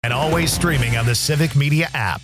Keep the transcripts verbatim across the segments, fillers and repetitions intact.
And always streaming on the Civic Media app.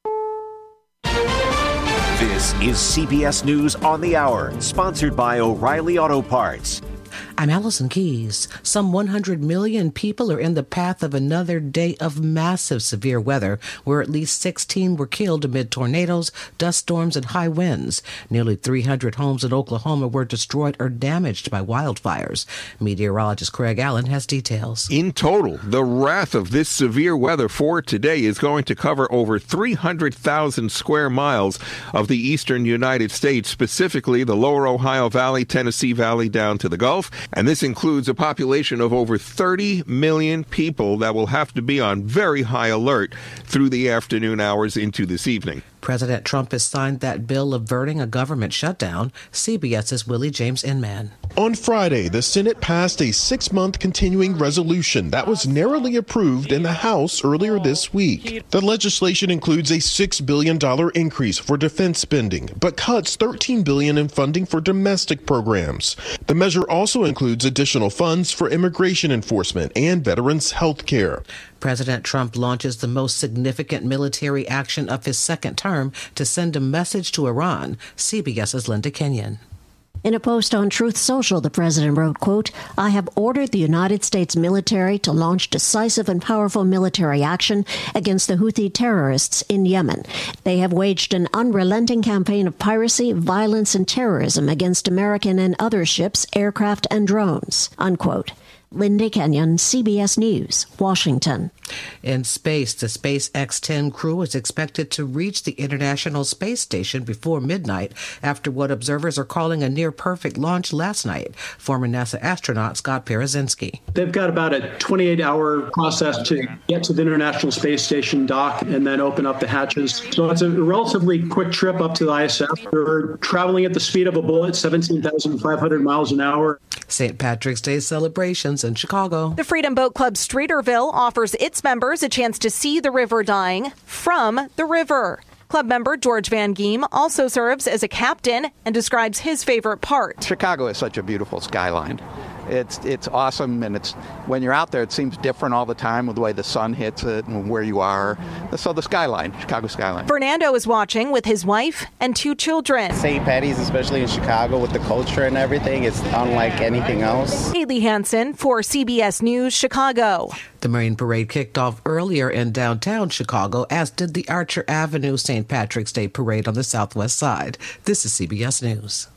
This is C B S News on the Hour, sponsored by O'Reilly Auto Parts. I'm Allison Keys. Some one hundred million people are in the path of another day of massive severe weather, where at least sixteen were killed amid tornadoes, dust storms, and high winds. Nearly three hundred homes in Oklahoma were destroyed or damaged by wildfires. Meteorologist Craig Allen has details. In total, the wrath of this severe weather for today is going to cover over three hundred thousand square miles of the eastern United States, specifically the lower Ohio Valley, Tennessee Valley, down to the Gulf. And this includes a population of over thirty million people that will have to be on very high alert through the afternoon hours into this evening. President Trump has signed that bill averting a government shutdown. CBS's Willie James Inman. On Friday, the Senate passed a six-month continuing resolution that was narrowly approved in the House earlier this week. The legislation includes a six billion dollars increase for defense spending, but cuts thirteen billion dollars in funding for domestic programs. The measure also includes additional funds for immigration enforcement and veterans' health care. President Trump launches the most significant military action of his second term to send a message to Iran. CBS's Linda Kenyon. In a post on Truth Social, the president wrote, quote, "I have ordered the United States military to launch decisive and powerful military action against the Houthi terrorists in Yemen. They have waged an unrelenting campaign of piracy, violence, and terrorism against American and other ships, aircraft, and drones," unquote. Linda Kenyon, C B S News, Washington. In space, the SpaceX ten crew is expected to reach the International Space Station before midnight after what observers are calling a near-perfect launch last night. Former NASA astronaut Scott Parazynski. They've got about a twenty-eight hour process to get to the International Space Station dock and then open up the hatches. So it's a relatively quick trip up to the I S S. They're traveling at the speed of a bullet, seventeen thousand five hundred miles an hour. Saint Patrick's Day celebrations in Chicago. The Freedom Boat Club Streeterville offers its members a chance to see the river dying from the river. Club member George Van Geem also serves as a captain and describes his favorite part. Chicago is such a beautiful skyline. It's it's awesome, and it's when you're out there, it seems different all the time with the way the sun hits it and where you are. So the skyline, Chicago skyline. Fernando is watching with his wife and two children. Saint Patty's, especially in Chicago with the culture and everything, it's unlike anything else. Haley Hansen for C B S News, Chicago. The Marine Parade kicked off earlier in downtown Chicago, as did the Archer Avenue Saint Patrick's Day Parade on the southwest side. This is C B S News.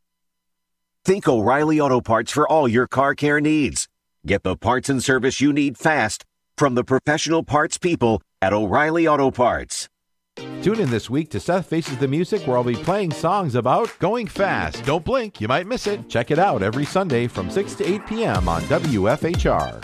Think O'Reilly Auto Parts for all your car care needs. Get the parts and service you need fast from the professional parts people at O'Reilly Auto Parts. Tune in this week to Seth Faces the Music, where I'll be playing songs about going fast. Don't blink, you might miss it. Check it out every Sunday from six to eight p.m. on W F H R.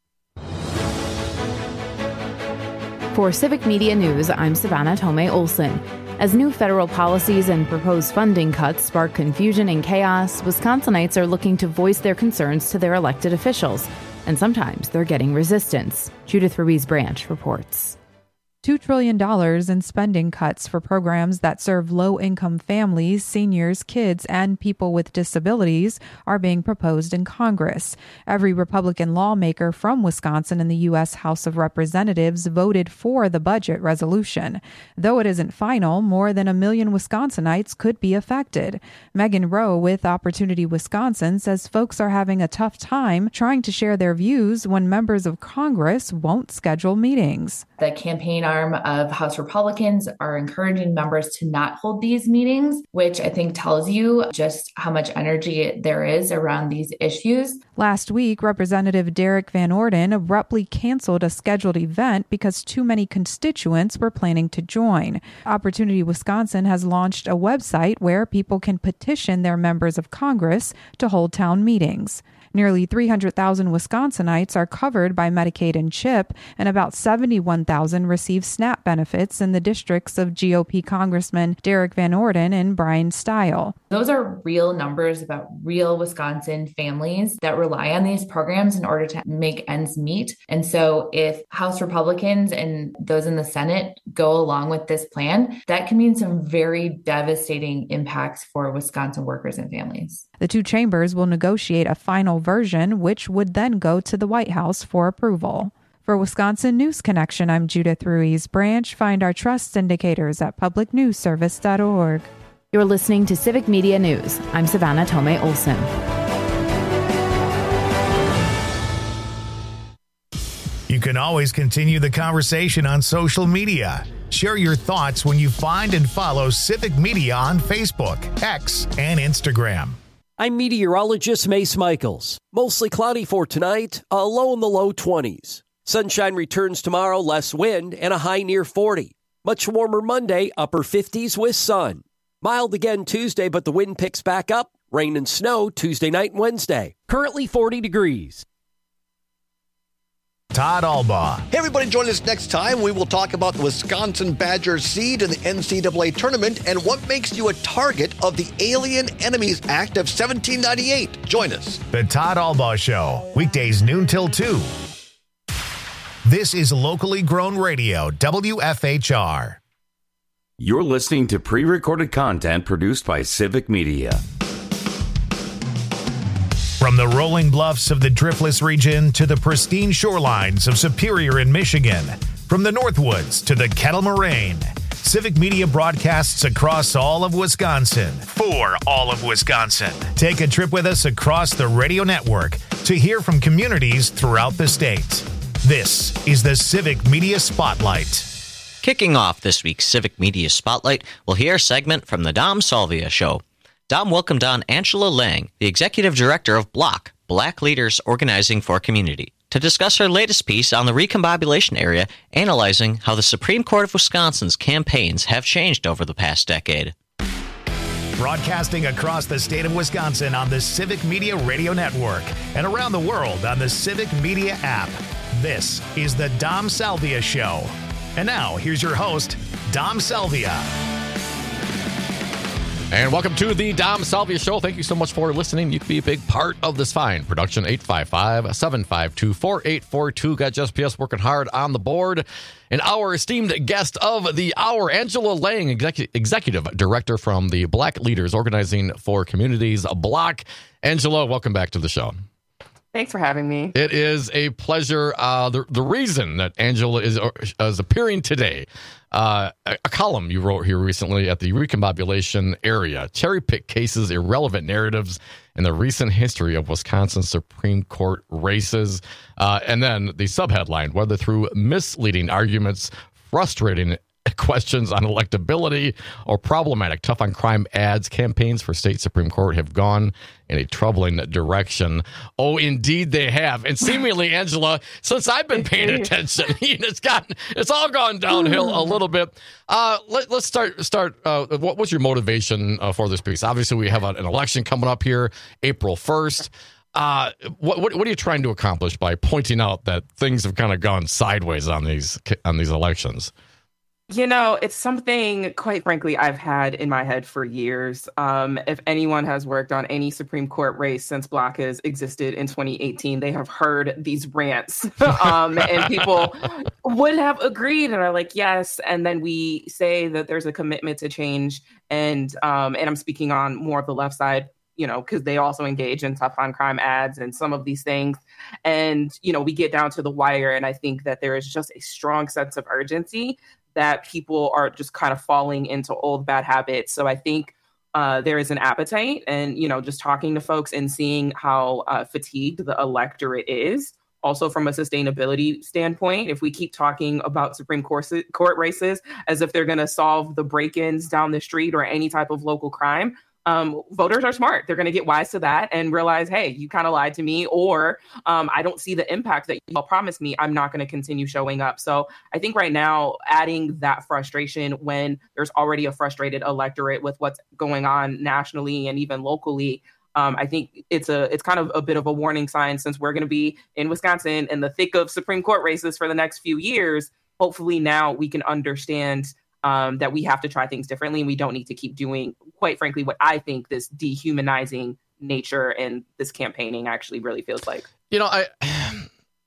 For Civic Media News, I'm Savannah Tomei Olson. As new federal policies and proposed funding cuts spark confusion and chaos, Wisconsinites are looking to voice their concerns to their elected officials. And sometimes they're getting resistance. Judith Ruiz Branch reports. two trillion dollars in spending cuts for programs that serve low-income families, seniors, kids, and people with disabilities are being proposed in Congress. Every Republican lawmaker from Wisconsin in the U S House of Representatives voted for the budget resolution. Though it isn't final, more than a million Wisconsinites could be affected. Megan Rowe with Opportunity Wisconsin says folks are having a tough time trying to share their views when members of Congress won't schedule meetings. The campaign arm of House Republicans are encouraging members to not hold these meetings, which I think tells you just how much energy there is around these issues. Last week, Representative Derek Van Orden abruptly canceled a scheduled event because too many constituents were planning to join. Opportunity Wisconsin has launched a website where people can petition their members of Congress to hold town meetings. Nearly three hundred thousand Wisconsinites are covered by Medicaid and CHIP, and about seventy-one thousand receive SNAP benefits in the districts of G O P Congressman Derek Van Orden and Brian Stile. Those are real numbers about real Wisconsin families that rely on these programs in order to make ends meet. And so if House Republicans and those in the Senate go along with this plan, that can mean some very devastating impacts for Wisconsin workers and families. The two chambers will negotiate a final version, which would then go to the White House for approval. For Wisconsin News Connection, I'm Judith Ruiz Branch. Find our trust indicators at public news service dot org. You're listening to Civic Media News. I'm Savannah Tomei Olson. You can always continue the conversation on social media. Share your thoughts when you find and follow Civic Media on Facebook, X, and Instagram. I'm meteorologist Mace Michaels. Mostly cloudy for tonight, a low in the low twenties. Sunshine returns tomorrow, less wind, and a high near forty. Much warmer Monday, upper fifties with sun. Mild again Tuesday, but the wind picks back up. Rain and snow Tuesday night and Wednesday. Currently forty degrees. Todd Albaugh. Hey, everybody, join us next time. We will talk about the Wisconsin Badgers seed in the N C double A tournament and what makes you a target of the Alien Enemies Act of seventeen ninety-eight. Join us. The Todd Albaugh Show, weekdays noon till two. This is locally grown radio, W F H R. You're listening to pre-recorded content produced by Civic Media. From the rolling bluffs of the Driftless region to the pristine shorelines of Superior in Michigan, from the Northwoods to the Kettle Moraine, Civic Media broadcasts across all of Wisconsin for all of Wisconsin. Take a trip with us across the radio network to hear from communities throughout the state. This is the Civic Media Spotlight. Kicking off this week's Civic Media Spotlight, we'll hear a segment from the Dom Salvia Show. Dom welcomed on Angela Lang, the Executive Director of BLOC, Black Leaders Organizing for Community, to discuss her latest piece on the recombobulation area, analyzing how the Supreme Court of Wisconsin's campaigns have changed over the past decade. Broadcasting across the state of Wisconsin on the Civic Media Radio Network and around the world on the Civic Media app. This is the Dom Salvia Show. And now, here's your host, Dom Salvia. And welcome to the Dom Salvia Show. Thank you so much for listening. You can be a big part of this fine production. eight five five, seven five two, four eight four two. Got Just P S working hard on the board. And our esteemed guest of the hour, Angela Lang, execu- Executive Director from the Black Leaders Organizing for Communities, BLOC. Angela, welcome back to the show. Thanks for having me. It is a pleasure. Uh, the, the reason that Angela is, uh, is appearing today, uh, a, a column you wrote here recently at the recombobulation area, cherry-pick cases, irrelevant narratives, and the recent history of Wisconsin Supreme Court races. Uh, and then the subheadline, whether through misleading arguments, frustrating questions on electability, or problematic tough on crime ads, campaigns for state Supreme Court have gone in a troubling direction. Oh, indeed they have. And seemingly, Angela, since I've been paying attention, it's gotten, it's all gone downhill a little bit. Uh, let, let's start, start uh, what was your motivation uh, for this piece? Obviously, we have an election coming up here, April first. Uh, what, what, what are you trying to accomplish by pointing out that things have kind of gone sideways on these, on these elections? You know, it's something, quite frankly, I've had in my head for years. Um, if anyone has worked on any Supreme Court race since BLOC has existed in twenty eighteen, they have heard these rants. um, and people would have agreed and are like, yes. And then we say that there's a commitment to change. And um, and I'm speaking on more of the left side, you know, because they also engage in tough on crime ads and some of these things. And, you know, we get down to the wire. And I think that there is just a strong sense of urgency that people are just kind of falling into old bad habits. So I think uh, there is an appetite, and, you know, just talking to folks and seeing how uh, fatigued the electorate is. Also from a sustainability standpoint, if we keep talking about Supreme Court, court races as if they're going to solve the break-ins down the street or any type of local crime, Um, voters are smart. They're going to get wise to that and realize, hey, you kind of lied to me, or um, I don't see the impact that you all promised me. I'm not going to continue showing up. So I think right now, adding that frustration when there's already a frustrated electorate with what's going on nationally and even locally, um, I think it's a it's kind of a bit of a warning sign, since we're going to be in Wisconsin in the thick of Supreme Court races for the next few years. Hopefully now we can understand Um, that we have to try things differently, and we don't need to keep doing, quite frankly, what I think this dehumanizing nature and this campaigning actually really feels like. You know, I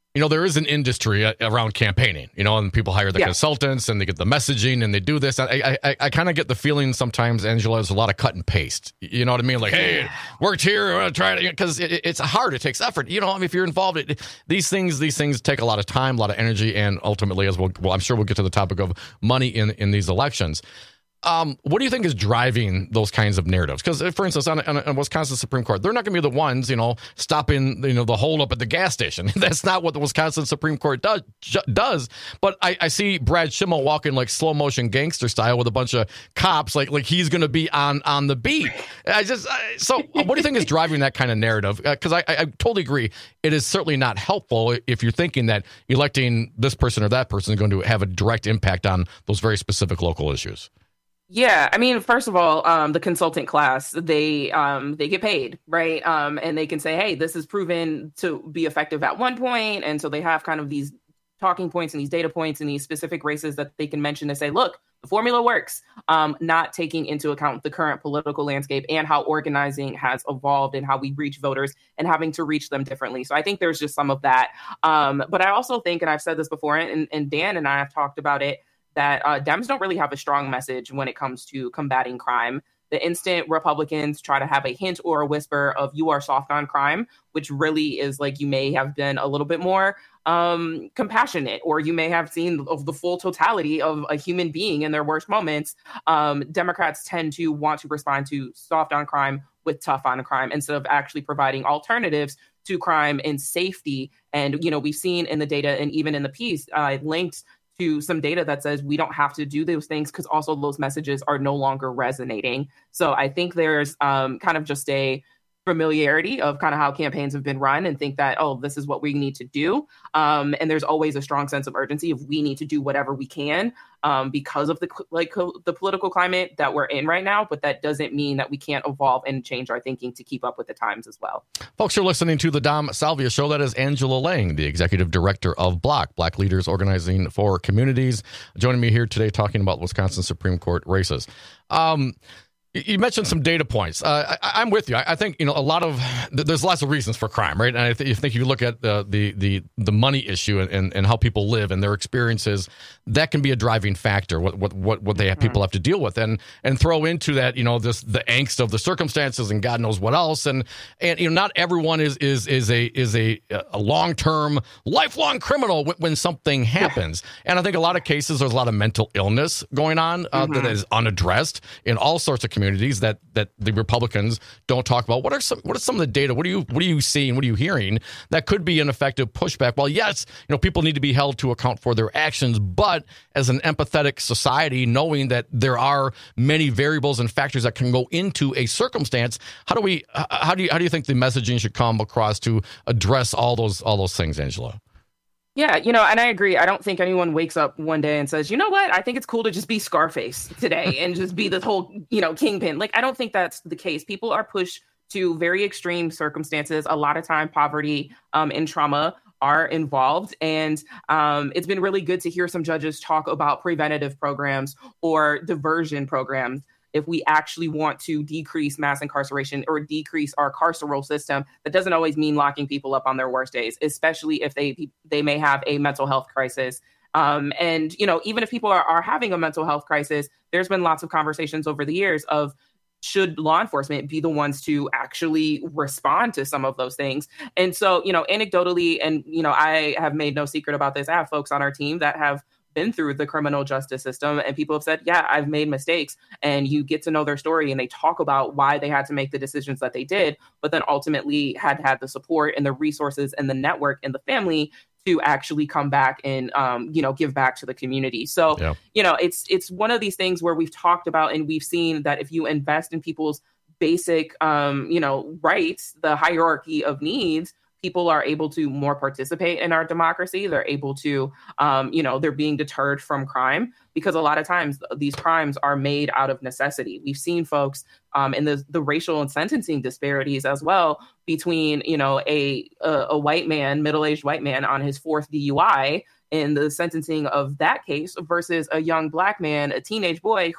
you know, there is an industry around campaigning, you know, and people hire the yeah. consultants and they get the messaging and they do this. I I, I kind of get the feeling sometimes, Angela, there's a lot of cut and paste. You know what I mean? Like, hey, it worked here, we're going to try it, because it, it's hard. It takes effort. You know, I mean, if you're involved, it, these things these things take a lot of time, a lot of energy, and ultimately, as we'll, well, I'm sure we'll get to the topic of money in, in these elections. Um, what do you think is driving those kinds of narratives? Because, for instance, on, on, on Wisconsin Supreme Court, they're not going to be the ones, you know, stopping, you know, the holdup at the gas station. That's not what the Wisconsin Supreme Court does. does. But I, I see Brad Schimmel walking like slow motion gangster style with a bunch of cops, like like he's going to be on on the beat. I just I, so what do you think is driving that kind of narrative? Because uh, I, I, I totally agree. It is certainly not helpful if you're thinking that electing this person or that person is going to have a direct impact on those very specific local issues. Yeah, I mean, first of all, um, the consultant class, they um, they get paid, right? Um, and they can say, hey, this is proven to be effective at one point. And so they have kind of these talking points and these data points and these specific races that they can mention to say, look, the formula works, um, not taking into account the current political landscape and how organizing has evolved and how we reach voters and having to reach them differently. So I think there's just some of that. Um, but I also think, and I've said this before, and, and Dan and I have talked about it, that uh, Dems don't really have a strong message when it comes to combating crime. The instant Republicans try to have a hint or a whisper of you are soft on crime, which really is like you may have been a little bit more um, compassionate, or you may have seen of the full totality of a human being in their worst moments. Um, Democrats tend to want to respond to soft on crime with tough on crime instead of actually providing alternatives to crime and safety. And, you know, we've seen in the data and even in the piece uh, linked to some data that says we don't have to do those things because also those messages are no longer resonating. So I think there's um, kind of just a familiarity of kind of how campaigns have been run and think that, oh, this is what we need to do. Um, and there's always a strong sense of urgency of we need to do whatever we can um, because of the like the political climate that we're in right now. But that doesn't mean that we can't evolve and change our thinking to keep up with the times as well. Folks, you're listening to the Dom Salvia Show. That is Angela Lang, the executive director of BLOC, Black Leaders Organizing for Communities, joining me here today talking about Wisconsin Supreme Court races. Um, You mentioned some data points. Uh, I, I'm with you. I, I think you know a lot of there's lots of reasons for crime, right? And I th- think you look at the the the, the money issue and, and, and how people live and their experiences. That can be a driving factor. What what what, what they have, people have to deal with, and and throw into that you know this the angst of the circumstances and God knows what else. And and you know not everyone is is is a is a a long term lifelong criminal when, when something happens. And I think a lot of cases there's a lot of mental illness going on uh, mm-hmm. that is unaddressed in all sorts of communities that that the Republicans don't talk about. What are some what are some of the data? What are you what are you seeing? What are you hearing that could be an effective pushback? Well, yes, you know, people need to be held to account for their actions, but as an empathetic society, knowing that there are many variables and factors that can go into a circumstance, how do we how do you how do you think the messaging should come across to address all those all those things, Angela? Yeah, you know, and I agree. I don't think anyone wakes up one day and says, you know what, I think it's cool to just be Scarface today and just be this whole, you know, kingpin. Like, I don't think that's the case. People are pushed to very extreme circumstances. A lot of time, poverty um, and trauma are involved. And um, it's been really good to hear some judges talk about preventative programs or diversion programs. If we actually want to decrease mass incarceration or decrease our carceral system, that doesn't always mean locking people up on their worst days, especially if they they may have a mental health crisis. Um, and, you know, even if people are, are having a mental health crisis, there's been lots of conversations over the years of should law enforcement be the ones to actually respond to some of those things? And so, you know, anecdotally, and, you know, I have made no secret about this. I have folks on our team that have been through the criminal justice system and people have said, yeah, I've made mistakes. And you get to know their story and they talk about why they had to make the decisions that they did, but then ultimately had had the support and the resources and the network and the family to actually come back and, um, you know, give back to the community. So, yeah. you know, it's it's one of these things where we've talked about and we've seen that if you invest in people's basic, um, you know, rights, the hierarchy of needs, people are able to more participate in our democracy. They're able to, um, you know, they're being deterred from crime because a lot of times these crimes are made out of necessity. We've seen folks um, in the, the racial and sentencing disparities as well between, you know, a, a, a white man, middle-aged white man on his fourth D U I in the sentencing of that case versus a young black man, a teenage boy who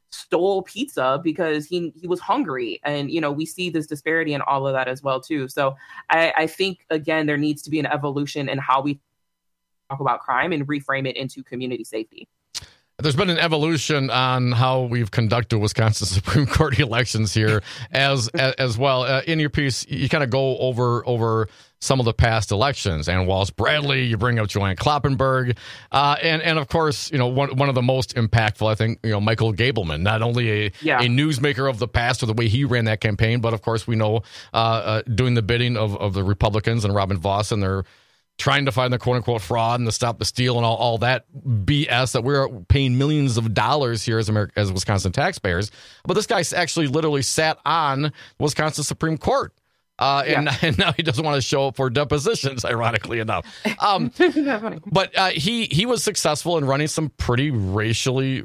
stole pizza because he he was hungry. And, you know, we see this disparity in all of that as well, too. So I, I think, again, there needs to be an evolution in how we talk about crime and reframe it into community safety. There's been an evolution on how we've conducted Wisconsin Supreme Court elections here as as, as well. Uh, in your piece, you kind of go over over some of the past elections. Ann Wallace Bradley, you bring up Joanne Kloppenberg, uh, and and of course, you know, one one of the most impactful, I think, you know, Michael Gableman, not only a yeah. a newsmaker of the past or the way he ran that campaign, but of course we know uh, uh, doing the bidding of of the Republicans and Robin Vos and their trying to find the quote-unquote fraud and the stop the steal and all, all that B S that we're paying millions of dollars here as America, as Wisconsin taxpayers. But this guy actually literally sat on Wisconsin Supreme Court. Uh, and, yeah. and now he doesn't want to show up for depositions, ironically enough. Um, but uh, he he was successful in running some pretty racially,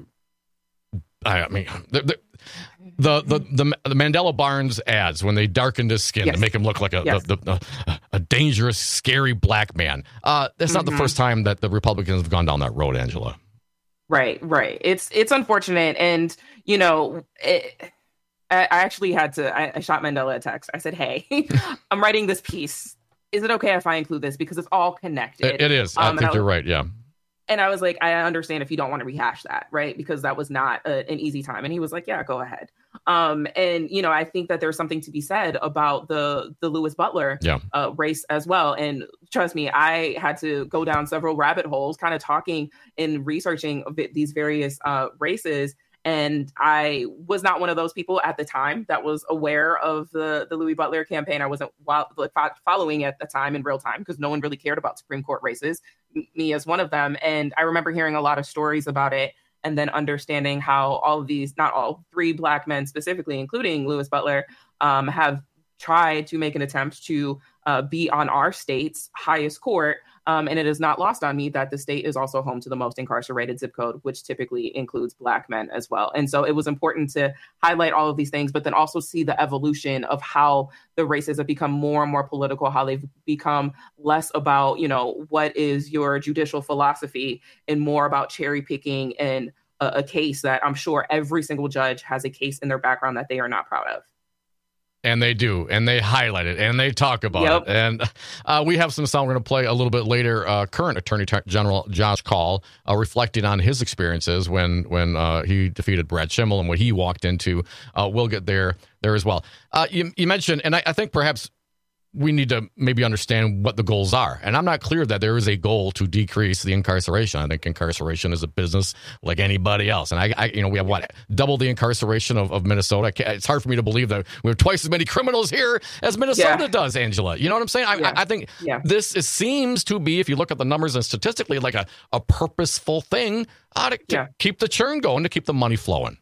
I mean, the, the, The, the the the Mandela Barnes ads when they darkened his skin yes. to make him look like a yes. the, the, a, a dangerous, scary black man. Uh, that's not mm-hmm. the first time that the Republicans have gone down that road, Angela. Right, right. It's it's unfortunate, and you know, it, I, I actually had to. I, I shot Mandela a text. I said, "Hey, I'm writing this piece. Is it okay if I include this because it's all connected?" It, it is. Um, I think I, you're right. Yeah. And I was like, I understand if you don't want to rehash that, right? Because that was not a, an easy time. And he was like, yeah, go ahead. Um, and, you know, I think that there's something to be said about the the Louis Butler yeah. uh, race as well. And trust me, I had to go down several rabbit holes kind of talking and researching these various uh, races. And I was not one of those people at the time that was aware of the, the Louis Butler campaign. I wasn't like, following at the time in real time because no one really cared about Supreme Court races, me as one of them. And I remember hearing a lot of stories about it and then understanding how all of these, not all, three black men specifically, including Louis Butler, um, have tried to make an attempt to uh, be on our state's highest court. Um, and it is not lost on me that the state is also home to the most incarcerated zip code, which typically includes black men as well. And so it was important to highlight all of these things, but then also see the evolution of how the races have become more and more political, how they've become less about, you know, what is your judicial philosophy and more about cherry picking and a, a case that I'm sure every single judge has a case in their background that they are not proud of. And they do, and they highlight it, and they talk about yep. it. And uh, we have some sound we're going to play a little bit later. Uh, current Attorney General Josh Kaul uh, reflecting on his experiences when when uh, he defeated Brad Schimmel and what he walked into. Uh, we'll get there there as well. Uh, you, you mentioned, and I, I think perhaps we need to maybe understand what the goals are. And I'm not clear that there is a goal to decrease the incarceration. I think incarceration is a business like anybody else. And I, I you know, we have what, double the incarceration of, of Minnesota. It's hard for me to believe that we have twice as many criminals here as Minnesota yeah. does, Angela. You know what I'm saying? I, yeah. I, I think yeah. this is, seems to be, if you look at the numbers and statistically, like a, a purposeful thing uh, to, to yeah. keep the churn going, to keep the money flowing.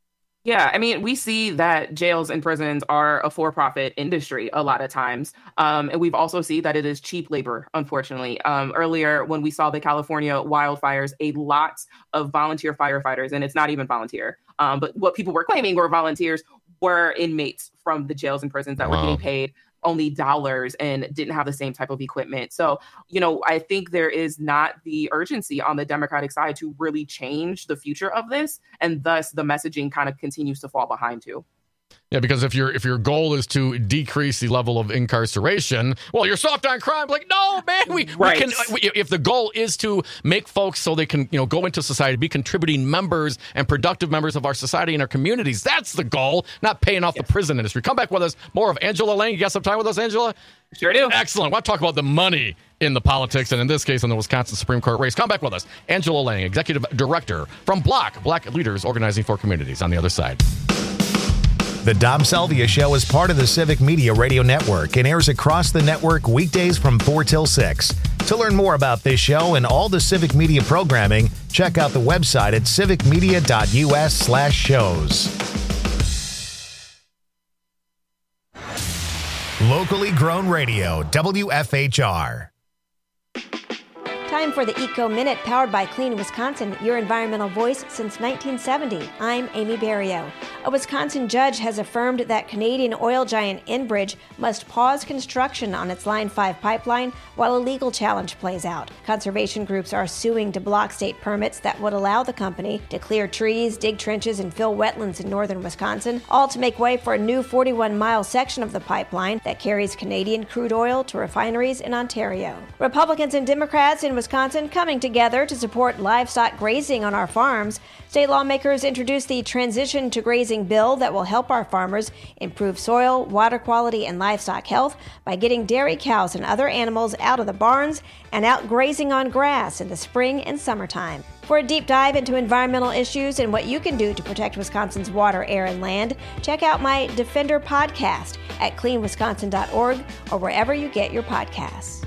Yeah, I mean, we see that jails and prisons are a for-profit industry a lot of times. Um, and we've also seen that it is cheap labor, unfortunately. Um, earlier, when we saw the California wildfires, a lot of volunteer firefighters, and it's not even volunteer, um, but what people were claiming were volunteers, were inmates from the jails and prisons that wow. were getting paid only dollars and didn't have the same type of equipment. So, you know, I think there is not the urgency on the Democratic side to really change the future of this. And thus the messaging kind of continues to fall behind too. Yeah, because if your if your goal is to decrease the level of incarceration, well, you're soft on crime. Like, no, man, we, right. we can. We, if the goal is to make folks so they can, you know, go into society, be contributing members and productive members of our society and our communities, that's the goal. Not paying off yes. the prison industry. Come back with us. More of Angela Lang. You got some time with us, Angela? Sure do. Excellent. We'll talk about the money in the politics, and in this case, in the Wisconsin Supreme Court race. Come back with us. Angela Lang, Executive Director from Block, Black Leaders Organizing for Communities. On the other side. The Dom Salvia Show is part of the Civic Media Radio Network and airs across the network weekdays from four till six. To learn more about this show and all the Civic Media programming, check out the website at civicmedia.us slash shows. Locally grown radio, W F H R. Time time for the Eco Minute powered by Clean Wisconsin, your environmental voice since nineteen seventy. I'm Amy Berrio. A Wisconsin judge has affirmed that Canadian oil giant Enbridge must pause construction on its Line five pipeline while a legal challenge plays out. Conservation groups are suing to block state permits that would allow the company to clear trees, dig trenches, and fill wetlands in northern Wisconsin, all to make way for a new forty-one mile section of the pipeline that carries Canadian crude oil to refineries in Ontario. Republicans and Democrats in Wisconsin coming together to support livestock grazing on our farms. State lawmakers introduced the Transition to Grazing bill that will help our farmers improve soil, water quality, and livestock health by getting dairy cows and other animals out of the barns and out grazing on grass in the spring and summertime. For a deep dive into environmental issues and what you can do to protect Wisconsin's water, air, and land, check out my Defender podcast at clean wisconsin dot org or wherever you get your podcasts.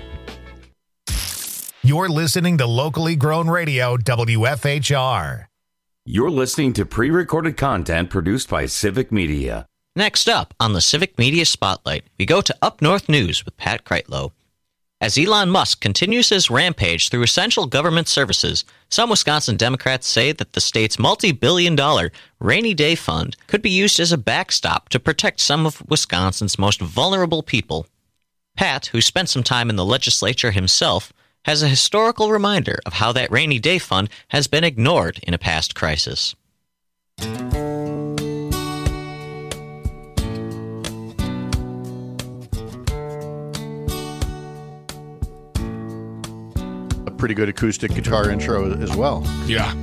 You're listening to locally grown radio, W F H R. You're listening to pre-recorded content produced by Civic Media. Next up on the Civic Media Spotlight, we go to Up North News with Pat Kreitlow. As Elon Musk continues his rampage through essential government services, some Wisconsin Democrats say that the state's multi-billion dollar rainy day fund could be used as a backstop to protect some of Wisconsin's most vulnerable people. Pat, who spent some time in the legislature himself, has a historical reminder of how that rainy day fund has been ignored in a past crisis. Pretty good acoustic guitar intro as well. Yeah.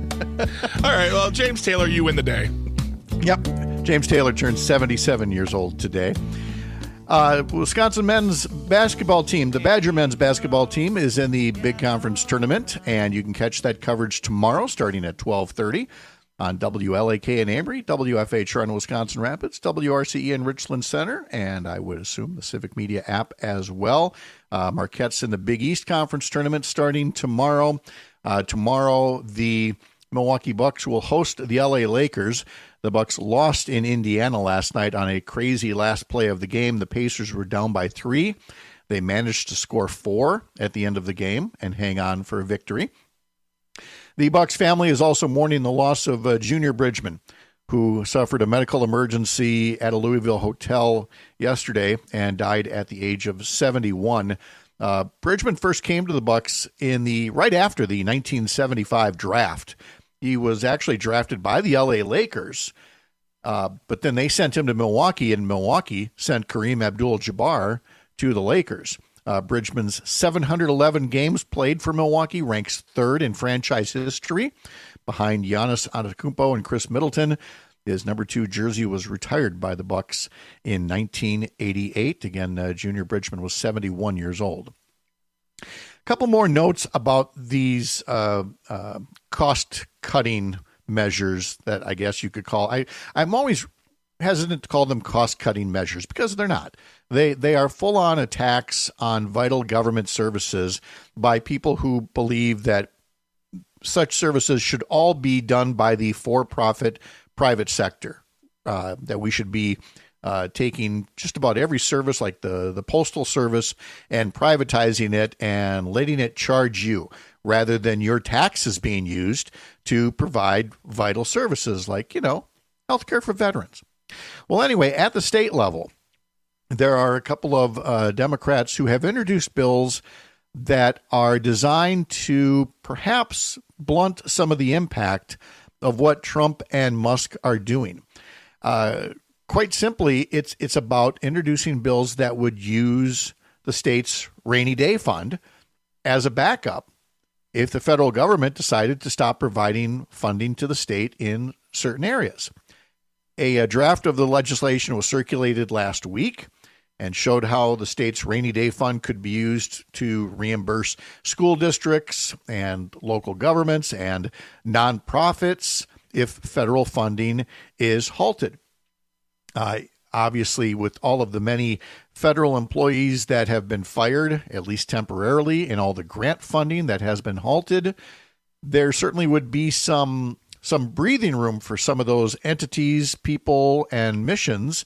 All right. Well, James Taylor, you win the day. Yep. James Taylor turned seventy-seven years old today. Uh, Wisconsin men's basketball team, the Badger men's basketball team, is in the Big Conference tournament, and you can catch that coverage tomorrow starting at twelve thirty on W L A K in Ambry, W F H R in Wisconsin Rapids, W R C E in Richland Center, and I would assume the Civic Media app as well. Uh, Marquette's in the Big East Conference tournament starting tomorrow. Uh, tomorrow, the Milwaukee Bucks will host the L A Lakers. The Bucks lost in Indiana last night on a crazy last play of the game. The Pacers were down by three. They managed to score four at the end of the game and hang on for a victory. The Bucks family is also mourning the loss of uh, Junior Bridgman, who suffered a medical emergency at a Louisville hotel yesterday and died at the age of seventy-one. Uh, Bridgman first came to the Bucks in the right after the nineteen seventy-five draft. He was actually drafted by the L A Lakers, uh, but then they sent him to Milwaukee, and Milwaukee sent Kareem Abdul-Jabbar to the Lakers. Uh, Bridgman's seven hundred eleven games played for Milwaukee ranks third in franchise history, behind Giannis Antetokounmpo and Chris Middleton. His number two jersey was retired by the Bucks in nineteen eighty-eight. Again, uh, Junior Bridgman was seventy-one years old. A couple more notes about these uh, uh, cost-cutting measures that I guess you could call. I, I'm always hesitant to call them cost-cutting measures because they're not. They they are full-on attacks on vital government services by people who believe that such services should all be done by the for-profit private sector, uh, that we should be uh, taking just about every service like the, the postal service and privatizing it and letting it charge you rather than your taxes being used to provide vital services like, you know, healthcare for veterans. Well, anyway, at the state level, there are a couple of uh, Democrats who have introduced bills that are designed to perhaps blunt some of the impact of what Trump and Musk are doing. Uh, quite simply, it's it's about introducing bills that would use the state's rainy day fund as a backup if the federal government decided to stop providing funding to the state in certain areas. A, a draft of the legislation was circulated last week and showed how the state's rainy day fund could be used to reimburse school districts and local governments and nonprofits if federal funding is halted. Uh, obviously, with all of the many federal employees that have been fired, at least temporarily, and all the grant funding that has been halted, there certainly would be some some breathing room for some of those entities, people, and missions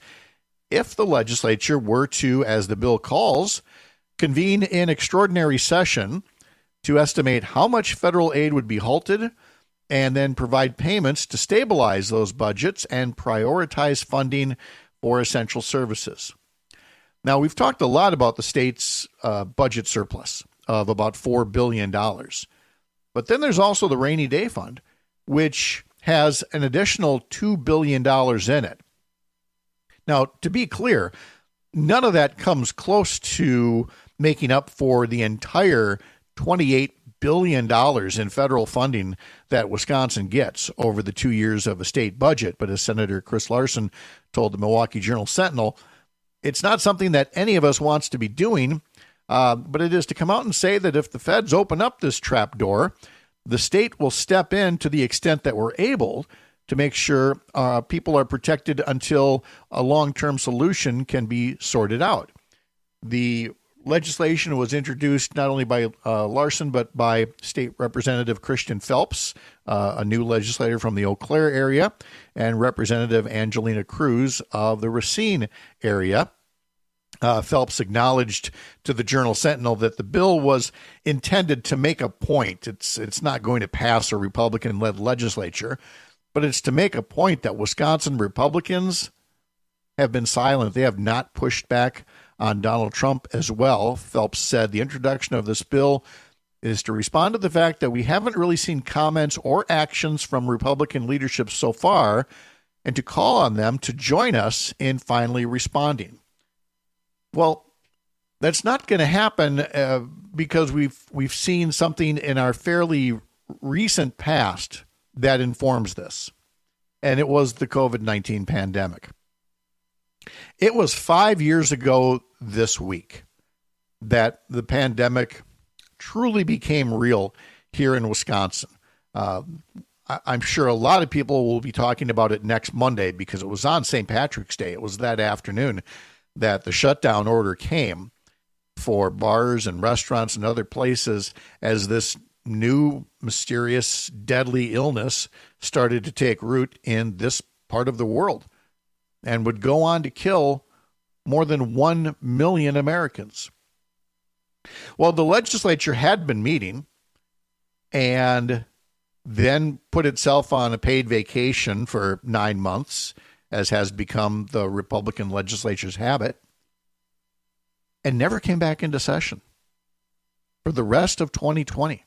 if the legislature were to, as the bill calls, convene in extraordinary session to estimate how much federal aid would be halted and then provide payments to stabilize those budgets and prioritize funding for essential services. Now, we've talked a lot about the state's uh, budget surplus of about four billion dollars. But then there's also the Rainy Day Fund, which has an additional two billion dollars in it. Now, to be clear, none of that comes close to making up for the entire twenty-eight billion dollars in federal funding that Wisconsin gets over the two years of a state budget. But as Senator Chris Larson told the Milwaukee Journal-Sentinel, it's not something that any of us wants to be doing, uh, but it is to come out and say that if the feds open up this trap door, the state will step in to the extent that we're able to make sure uh, people are protected until a long-term solution can be sorted out. The legislation was introduced not only by uh, Larson, but by State Representative Christian Phelps, uh, a new legislator from the Eau Claire area, and Representative Angelina Cruz of the Racine area. Uh, Phelps acknowledged to the Journal-Sentinel that the bill was intended to make a point. It's, it's not going to pass a Republican-led legislature, but it's to make a point that Wisconsin Republicans have been silent. They have not pushed back on Donald Trump as well. Phelps said the introduction of this bill is to respond to the fact that we haven't really seen comments or actions from Republican leadership so far, and to call on them to join us in finally responding. Well, that's not going to happen uh, because we've we've seen something in our fairly recent past that informs this, and it was the COVID nineteen pandemic. It was five years ago this week that the pandemic truly became real here in Wisconsin. Uh, I, I'm sure a lot of people will be talking about it next Monday because it was on Saint Patrick's Day. It was that afternoon that the shutdown order came for bars and restaurants and other places as this new, mysterious, deadly illness started to take root in this part of the world and would go on to kill more than one million Americans. Well, the legislature had been meeting and then put itself on a paid vacation for nine months, as has become the Republican legislature's habit, and never came back into session for the rest of twenty twenty.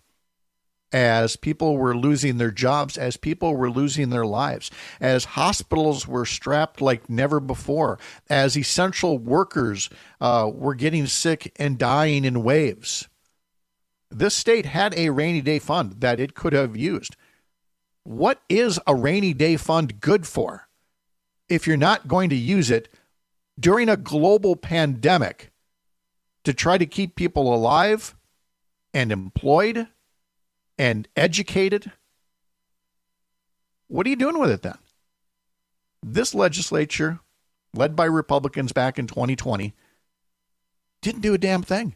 As people were losing their jobs, as people were losing their lives, as hospitals were strapped like never before, as essential workers uh, were getting sick and dying in waves. This state had a rainy day fund that it could have used. What is a rainy day fund good for if you're not going to use it during a global pandemic to try to keep people alive and employed and educated? What are you doing with it then? This legislature, led by Republicans back in twenty twenty, didn't do a damn thing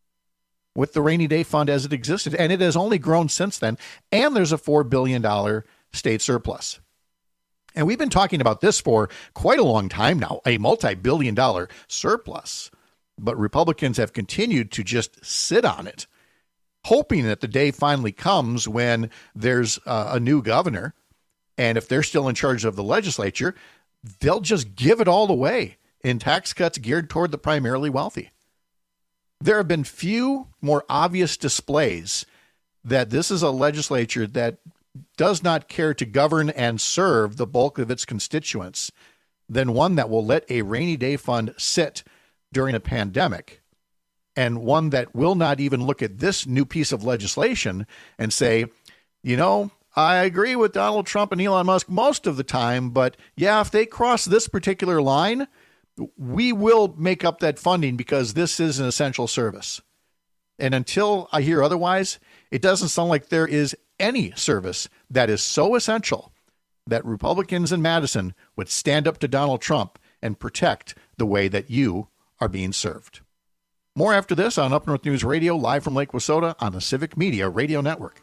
with the rainy day fund as it existed, and it has only grown since then, and there's a four billion dollars state surplus. And we've been talking about this for quite a long time now, a multi-billion dollar surplus, but Republicans have continued to just sit on it, hoping that the day finally comes when there's uh, a new governor, and if they're still in charge of the legislature, they'll just give it all away in tax cuts geared toward the primarily wealthy. There have been few more obvious displays that this is a legislature that does not care to govern and serve the bulk of its constituents than one that will let a rainy day fund sit during a pandemic, and one that will not even look at this new piece of legislation and say, you know, I agree with Donald Trump and Elon Musk most of the time, but yeah, if they cross this particular line, we will make up that funding because this is an essential service. And until I hear otherwise, it doesn't sound like there is any service that is so essential that Republicans in Madison would stand up to Donald Trump and protect the way that you are being served. More after this on Up North News Radio, live from Lake Wissota on the Civic Media Radio Network.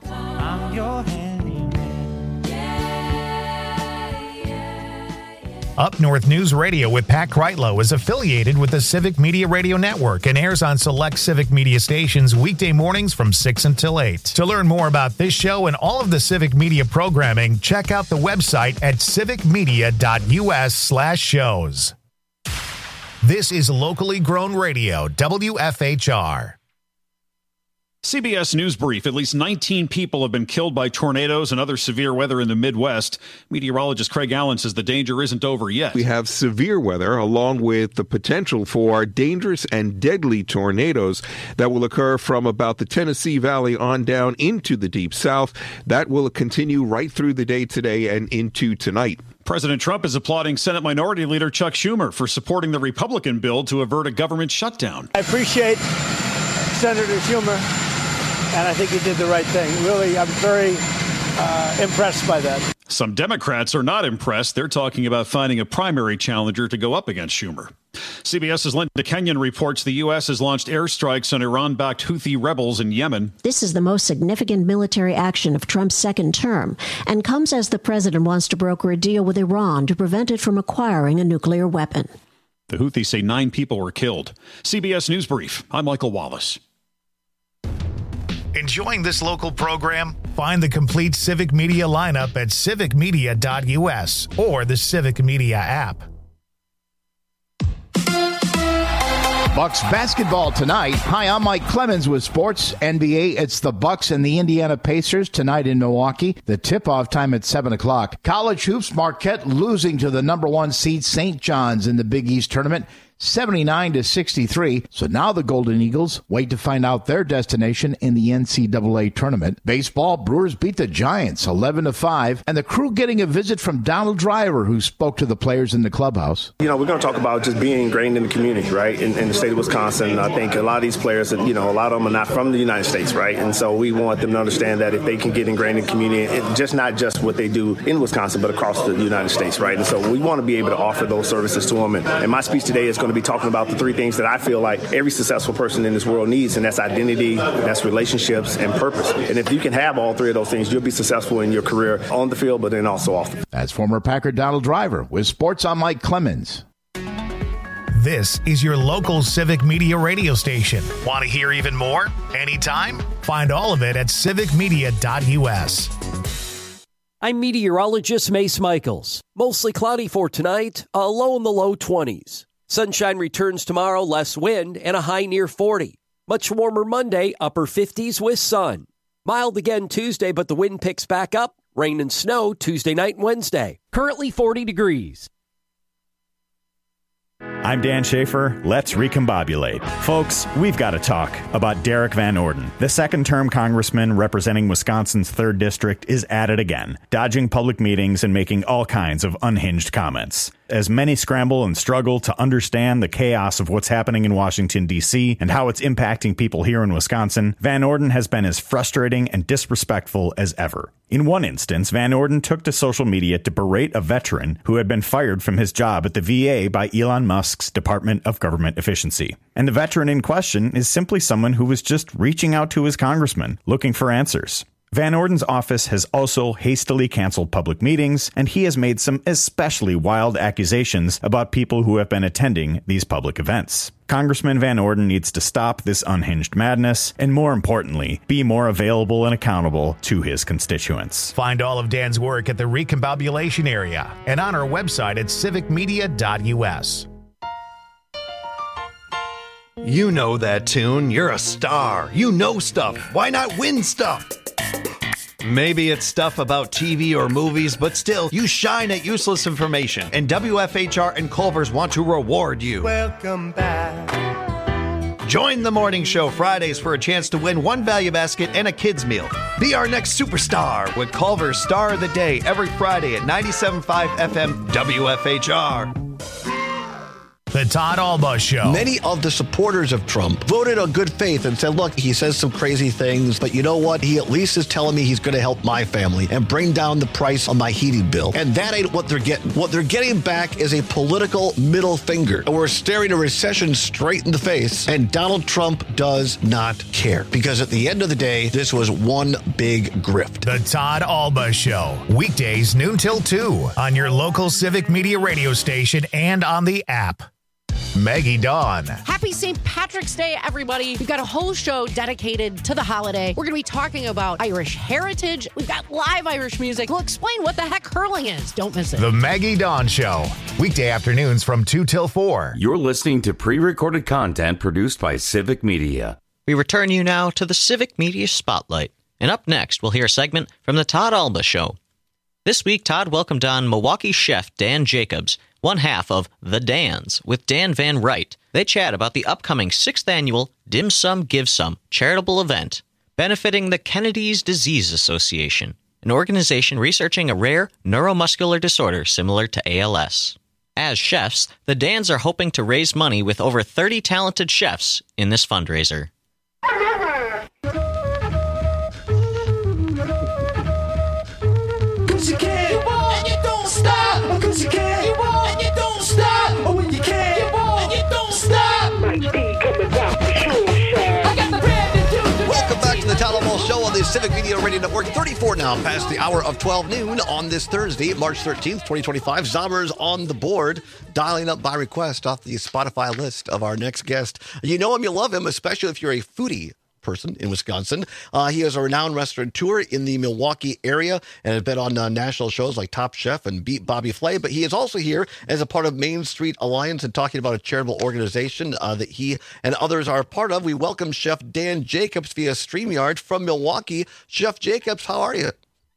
I'm your handyman. Yeah, yeah, yeah. Up North News Radio with Pat Kreitlow is affiliated with the Civic Media Radio Network and airs on select Civic Media stations weekday mornings from six until eight. To learn more about this show and all of the Civic Media programming, check out the website at civicmedia.us slash shows. This is locally grown radio, W F H R. C B S News Brief. At least nineteen people have been killed by tornadoes and other severe weather in the Midwest. Meteorologist Craig Allen says the danger isn't over yet. We have severe weather along with the potential for dangerous and deadly tornadoes that will occur from about the Tennessee Valley on down into the Deep South. That will continue right through the day today and into tonight. President Trump is applauding Senate Minority Leader Chuck Schumer for supporting the Republican bill to avert a government shutdown. I appreciate Senator Schumer, and I think he did the right thing. Really, I'm very uh, impressed by that. Some Democrats are not impressed. They're talking about finding a primary challenger to go up against Schumer. CBS's Linda Kenyon reports the U S has launched airstrikes on Iran-backed Houthi rebels in Yemen. This is the most significant military action of Trump's second term and comes as the president wants to broker a deal with Iran to prevent it from acquiring a nuclear weapon. The Houthis say nine people were killed. C B S News Brief. I'm Michael Wallace. Enjoying this local program? Find the complete Civic Media lineup at civic media dot U S or the Civic Media app. Bucks basketball tonight. Hi, I'm Mike Clemens with Sports N B A. It's the Bucks and the Indiana Pacers tonight in Milwaukee. The tip-off time at seven o'clock. College hoops, Marquette losing to the number one seed Saint John's in the Big East tournament, seventy-nine to sixty-three. So now the Golden Eagles wait to find out their destination in the N C double A tournament. Baseball, Brewers beat the Giants eleven to five, and the Crew getting a visit from Donald Driver, who spoke to the players in the clubhouse. You know, we're going to talk about just being ingrained in the community, right, in, in the state of Wisconsin. I think a lot of these players, you know, a lot of them are not from the United States, right, and so we want them to understand that if they can get ingrained in the community, it's just not just what they do in Wisconsin, but across the United States, right, and so we want to be able to offer those services to them, and, and my speech today is going to be talking about the three things that I feel like every successful person in this world needs, and that's identity, that's relationships, and purpose. And if you can have all three of those things, you'll be successful in your career on the field, but then also off the field. That's former Packer Donald Driver with Sports. I'm Mike Clemens. This is your local Civic Media radio station. Want to hear even more? Anytime? Find all of it at civic media dot U S. I'm meteorologist Mace Michaels. Mostly cloudy for tonight, a low in the low twenties. Sunshine returns tomorrow, less wind, and a high near forty. Much warmer Monday, upper fifties with sun. Mild again Tuesday, but the wind picks back up. Rain and snow Tuesday night and Wednesday. Currently forty degrees. I'm Dan Schaefer. Let's recombobulate. Folks, we've got to talk about Derek Van Orden. The second-term congressman representing Wisconsin's third District is at it again, dodging public meetings and making all kinds of unhinged comments. As many scramble and struggle to understand the chaos of what's happening in Washington, D C, and how it's impacting people here in Wisconsin, Van Orden has been as frustrating and disrespectful as ever. In one instance, Van Orden took to social media to berate a veteran who had been fired from his job at the V A by Elon Musk's Department of Government Efficiency. And the veteran in question is simply someone who was just reaching out to his congressman, looking for answers. Van Orden's office has also hastily canceled public meetings, and he has made some especially wild accusations about people who have been attending these public events. Congressman Van Orden needs to stop this unhinged madness, and more importantly, be more available and accountable to his constituents. Find all of Dan's work at the Recombobulation area and on our website at civic media dot U S. You know that tune. You're a star. You know stuff. Why not win stuff? Maybe it's stuff about T V or movies, but still, you shine at useless information, and W F H R and Culver's want to reward you. Welcome back. Join the morning show Fridays for a chance to win one value basket and a kid's meal. Be our next superstar with Culver's Star of the Day every Friday at ninety-seven point five F M W F H R. The Todd Alba Show. Many of the supporters of Trump voted on good faith and said, look, he says some crazy things, but you know what? He at least is telling me he's going to help my family and bring down the price on my heating bill. And that ain't what they're getting. What they're getting back is a political middle finger. And we're staring a recession straight in the face, and Donald Trump does not care. Because at the end of the day, this was one big grift. The Todd Alba Show. Weekdays noon till two on your local Civic Media radio station and on the app. Maggie Dawn. Happy Saint Patrick's Day, everybody. We've got a whole show dedicated to the holiday. We're going to be talking about Irish heritage. We've got live Irish music. We'll explain what the heck curling is. Don't miss it. The Maggie Dawn Show. Weekday afternoons from two till four. You're listening to pre-recorded content produced by Civic Media. We return you now to the Civic Media Spotlight. And up next, we'll hear a segment from the Todd Alba Show. This week, Todd welcomed on Milwaukee chef Dan Jacobs, one half of The Dans, with Dan Van Wright. They chat about the upcoming sixth annual Dim Sum Give Some charitable event benefiting the Kennedy's Disease Association, an organization researching a rare neuromuscular disorder similar to A L S. As chefs, the Dans are hoping to raise money with over thirty talented chefs in this fundraiser. Show on the Civic Media Radio Network. thirty-four now past the hour of twelve noon on this Thursday, March thirteenth, twenty twenty-five. Zommers on the board, dialing up by request off the Spotify list of our next guest. You know him, you love him, especially if you're a foodie person in Wisconsin. Uh, he is a renowned restaurateur in the Milwaukee area and has been on uh, national shows like Top Chef and Beat Bobby Flay, but he is also here as a part of Main Street Alliance and talking about a charitable organization uh, that he and others are a part of. We welcome Chef Dan Jacobs via StreamYard from Milwaukee. Chef Jacobs, how are you?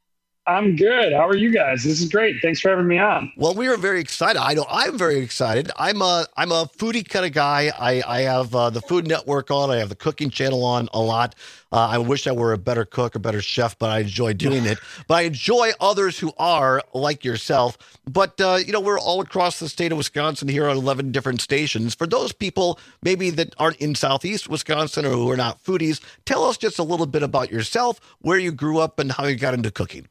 I'm good. How are you guys? This is great. Thanks for having me on. Well, we are very excited. I know I'm very excited. I'm a I'm a foodie kind of guy. I, I have uh, the Food Network on. I have the cooking channel on a lot. Uh, I wish I were a better cook, a better chef, but I enjoy doing it. But I enjoy others who are like yourself. But, uh, you know, we're all across the state of Wisconsin here on eleven different stations. For those people maybe that aren't in Southeast Wisconsin or who are not foodies, tell us just a little bit about yourself, where you grew up and how you got into cooking.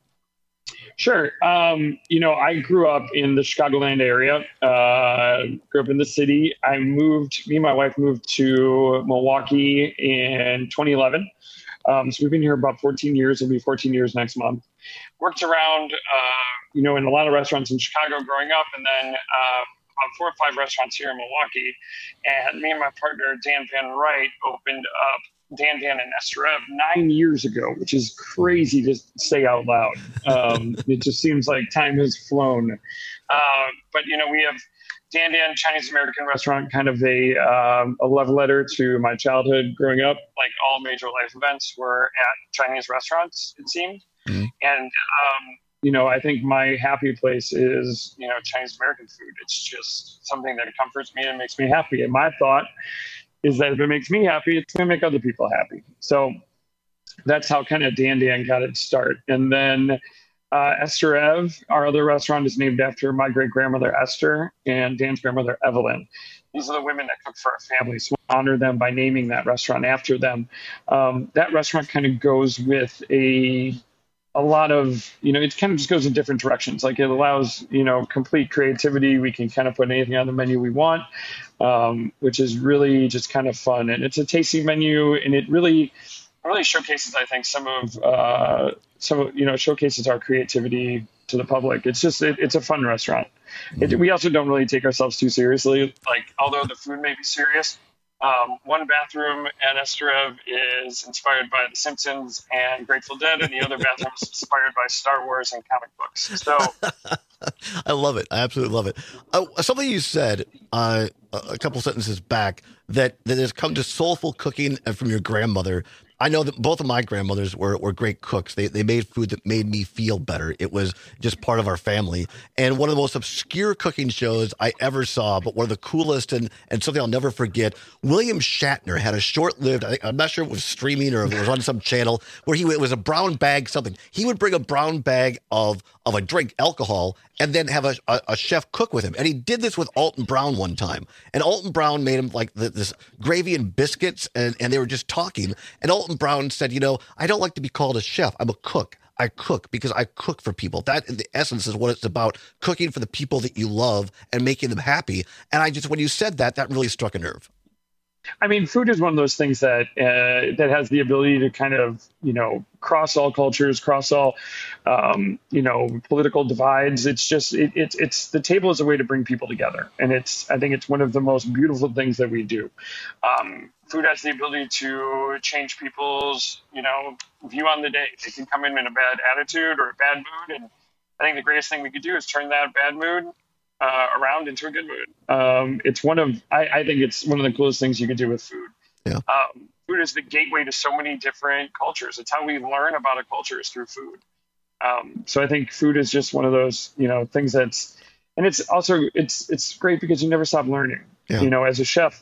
Sure. Um, you know, I grew up in the Chicagoland area, uh, grew up in the city. I moved, me and my wife moved to Milwaukee in twenty eleven. Um, so we've been here about fourteen years. It'll be fourteen years next month. Worked around, uh, you know, in a lot of restaurants in Chicago growing up, and then um, about four or five restaurants here in Milwaukee. And me and my partner, Dan Van Wright, opened up Dan Dan and Esther Ev nine years ago, which is crazy to say out loud. Um, it just seems like time has flown. Uh, but, you know, we have Dan Dan Chinese American restaurant, kind of a, um, a love letter to my childhood growing up. Like all major life events were at Chinese restaurants, it seemed. Mm-hmm. And, um, you know, I think my happy place is, you know, Chinese American food. It's just something that comforts me and makes me happy. And my thought is that if it makes me happy, it's going to make other people happy. So that's how kind of Dan Dan got its start. And then uh, Esther Ev, our other restaurant, is named after my great-grandmother Esther and Dan's grandmother Evelyn. These are the women that cook for our family, so we honor them by naming that restaurant after them. Um, that restaurant kind of goes with a a lot of, you know, it kind of just goes in different directions. Like it allows, you know, complete creativity. We can kind of put anything on the menu we want, um, which is really just kind of fun. And it's a tasting menu, and it really, really showcases, I think, some of, uh, some of, you know, showcases our creativity to the public. It's just, it, it's a fun restaurant. It, we also don't really take ourselves too seriously. Like, although the food may be serious, Um, one bathroom at Esther Ev is inspired by The Simpsons and Grateful Dead, and the other bathroom is inspired by Star Wars and comic books. So, I love it. I absolutely love it. Uh, something you said uh, a couple sentences back that, that has come to soulful cooking from your grandmother. I know that both of my grandmothers were, were great cooks. They they made food that made me feel better. It was just part of our family. And one of the most obscure cooking shows I ever saw, but one of the coolest and, and something I'll never forget, William Shatner had a short-lived, I think, I'm not sure if it was streaming or if it was on some channel, where he it was a brown bag something. He would bring a brown bag of, of a drink, alcohol, and then have a, a, a chef cook with him. And he did this with Alton Brown one time. And Alton Brown made him like the, this gravy and biscuits, and, and they were just talking. And Alton Brown said, you know, I don't like to be called a chef. I'm a cook. I cook because I cook for people. That, in the essence, is what it's about, cooking for the people that you love and making them happy. And I just, when you said that, that really struck a nerve. I mean, food is one of those things that uh, that has the ability to kind of, you know, cross all cultures, cross all, um, you know, political divides. It's just, it, it's, it's, the table is a way to bring people together. And it's, I think it's one of the most beautiful things that we do. Um, food has the ability to change people's, you know, view on the day. They can come in in a bad attitude or a bad mood. And I think the greatest thing we could do is turn that bad mood Uh, around into a good mood. Um, it's one of, I, I think it's one of the coolest things you can do with food. Yeah. Um, food is the gateway to so many different cultures. It's how we learn about a culture is through food. Um, so I think food is just one of those, you know, things that's, and it's also, it's, it's great because you never stop learning, yeah. you know, as a chef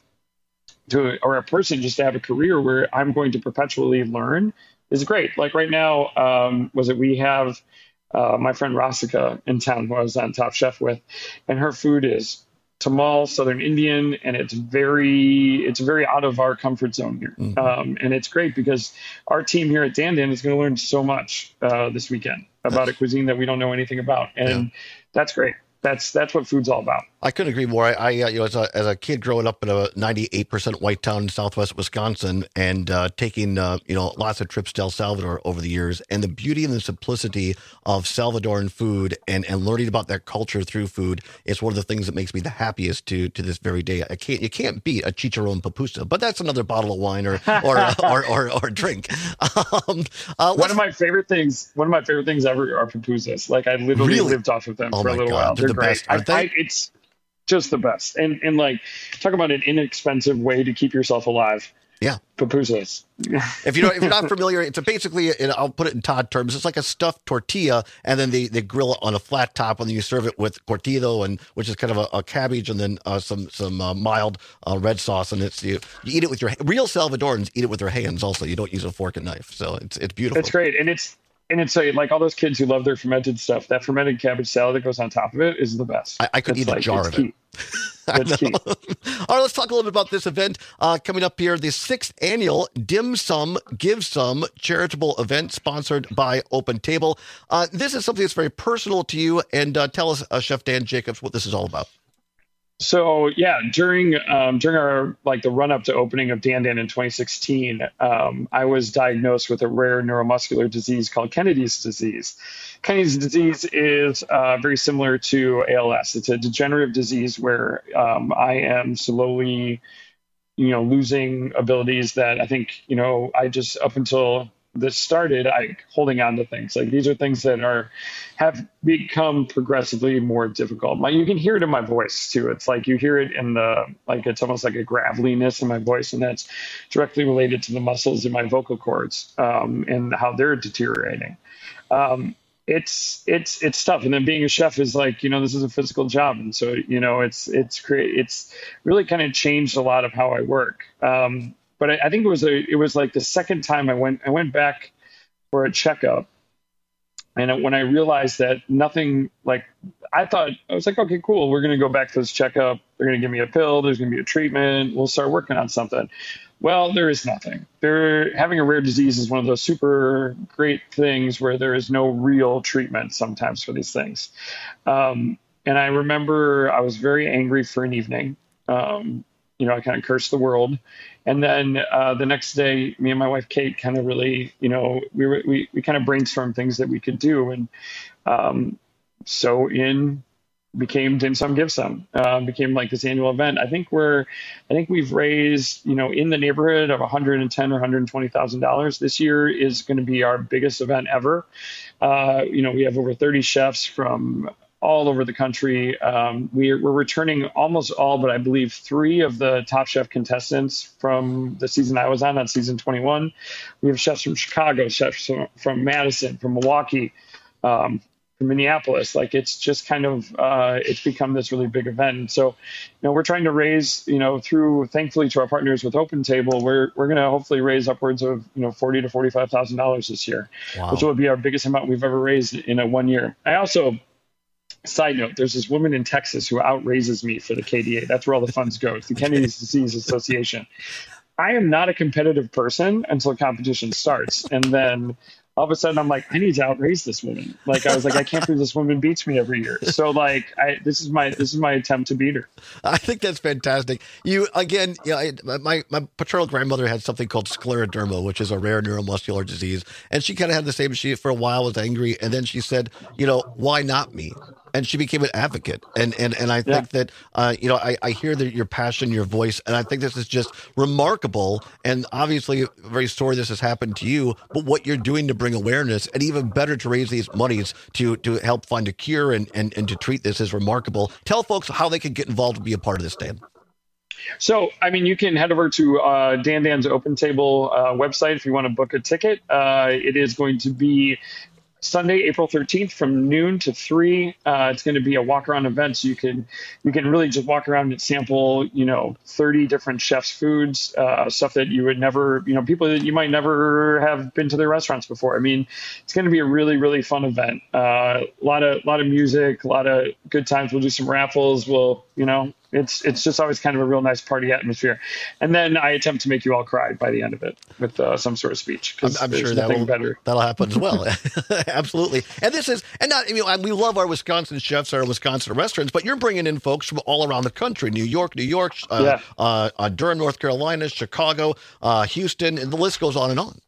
to, or a person just to have a career where I'm going to perpetually learn is great. Like right now, um, was it, we have, Uh, my friend Rasika in town, who I was on Top Chef with, and her food is Tamal, Southern Indian, and it's very, it's very out of our comfort zone here. Mm-hmm. Um, and it's great because our team here at Dan Dan is going to learn so much uh, this weekend about that's, a cuisine that we don't know anything about, and yeah. that's great. That's that's what food's all about. I couldn't agree more. I, I you know, as a, as a kid growing up in a ninety-eight percent white town in Southwest Wisconsin, and uh, taking uh, you know lots of trips to El Salvador over the years, and the beauty and the simplicity of Salvadoran food, and, and learning about that culture through food, it's one of the things that makes me the happiest to to this very day. I can't you can't beat a chicharron pupusa, but that's another bottle of wine or or or, or, or drink. Um, uh, one of my favorite things, one of my favorite things ever are pupusas. Like I literally really? lived off of them oh for a little God. while. They're, They're the great. best, aren't I, they? I, it's just the best. And and like, talk about an inexpensive way to keep yourself alive. Yeah. Pupusas. If you don't, if you're not familiar, it's a basically, and I'll put it in Todd terms, it's like a stuffed tortilla, and then they, they grill it on a flat top, and then you serve it with cortido, and which is kind of a, a cabbage, and then uh, some some uh, mild uh, red sauce, and it's you, you eat it with your real Salvadorans eat it with their hands. Also, you don't use a fork and knife, so it's it's beautiful. It's great, and it's. And it's a, like all those kids who love their fermented stuff. That fermented cabbage salad that goes on top of it is the best. I, I could it's eat like, a jar of key. it. That's key. All right, let's talk a little bit about this event uh, coming up here. The sixth annual Dim Sum, Give Some charitable event sponsored by Open Table. Uh, this is something that's very personal to you. And uh, tell us, uh, Chef Dan Jacobs, what this is all about. So yeah, during um, during our like the run up to opening of Dan Dan in twenty sixteen, um, I was diagnosed with a rare neuromuscular disease called Kennedy's disease. Kennedy's disease is uh, very similar to A L S. It's a degenerative disease where um, I am slowly, you know, losing abilities that I think you know I just up until this started, I holding on to things like these are things that are have become progressively more difficult. My, you can hear it in my voice too. It's like you hear it in the like it's almost like a graveliness in my voice, and that's directly related to the muscles in my vocal cords um, and how they're deteriorating. Um, it's it's it's tough, and then being a chef is like you know this is a physical job, and so you know it's it's create it's really kind of changed a lot of how I work. Um, But I, I think it was a, it was like the second time I went, I went back for a checkup, and when I realized that nothing, like I thought, I was like, okay, cool, we're going to go back to this checkup. They're going to give me a pill. There's going to be a treatment. We'll start working on something. Well, there is nothing. There, having a rare disease is one of those super great things where there is no real treatment sometimes for these things. Um, and I remember I was very angry for an evening. Um, You know, I kind of cursed the world. And then uh, the next day, me and my wife, Kate, kind of really, you know, we were, we, we kind of brainstormed things that we could do. And um, so in became Dim Sum Give Some, uh, became like this annual event. I think we're, I think we've raised, you know, in the neighborhood of one hundred ten thousand dollars or one hundred twenty thousand dollars. This year is going to be our biggest event ever. Uh, you know, we have over thirty chefs from all over the country. Um, we're, we're returning almost all, but I believe three of the Top Chef contestants from the season I was on, on season twenty-one. We have chefs from Chicago, chefs from, from Madison, from Milwaukee, um, from Minneapolis. Like, it's just kind of, uh, it's become this really big event. And so, you know, we're trying to raise, you know, through, thankfully, to our partners with Open Table, we're, we're going to hopefully raise upwards of, you know, forty to forty-five thousand dollars this year, wow. which will be our biggest amount we've ever raised in a one year. I also, side note, there's this woman in Texas who outraises me for the K D A. That's where all the funds go. It's the Kennedy Disease Association. I am not a competitive person until competition starts. And then all of a sudden I'm like, I need to outraise this woman. Like, I was like, I can't believe this woman beats me every year. So like, I, this is my, this is my attempt to beat her. I think that's fantastic. You, again, you know, I, my, my paternal grandmother had something called scleroderma, which is a rare neuromuscular disease. And she kind of had the same, she for a while was angry. And then she said, you know, why not me? And she became an advocate. And and, and I think yeah. that, uh, you know, I, I hear that your passion, your voice, and I think this is just remarkable. And obviously, very sorry this has happened to you, but what you're doing to bring awareness and even better to raise these monies to to help find a cure and, and, and to treat this is remarkable. Tell folks how they can get involved and be a part of this, Dan. So, I mean, you can head over to uh, Dan Dan's Open Table uh, website if you want to book a ticket. Uh, it is going to be Sunday, April thirteenth from noon to three. Uh, it's going to be a walk around event. So you can, you can really just walk around and sample, you know, thirty different chefs' foods, uh, stuff that you would never, you know, people that you might never have been to their restaurants before. I mean, it's going to be a really, really fun event. Uh, a lot of, lot of music, a lot of good times. We'll do some raffles. We'll, you know, it's, it's just always kind of a real nice party atmosphere. And then I attempt to make you all cry by the end of it with uh, some sort of speech. I'm, I'm sure that'll, better. that'll happen as well. Absolutely. And this is, and not, I mean, we love our Wisconsin chefs, our Wisconsin restaurants, but you're bringing in folks from all around the country, New York, New York, uh, yeah. uh, uh, Durham, North Carolina, Chicago, uh, Houston, and the list goes on and on.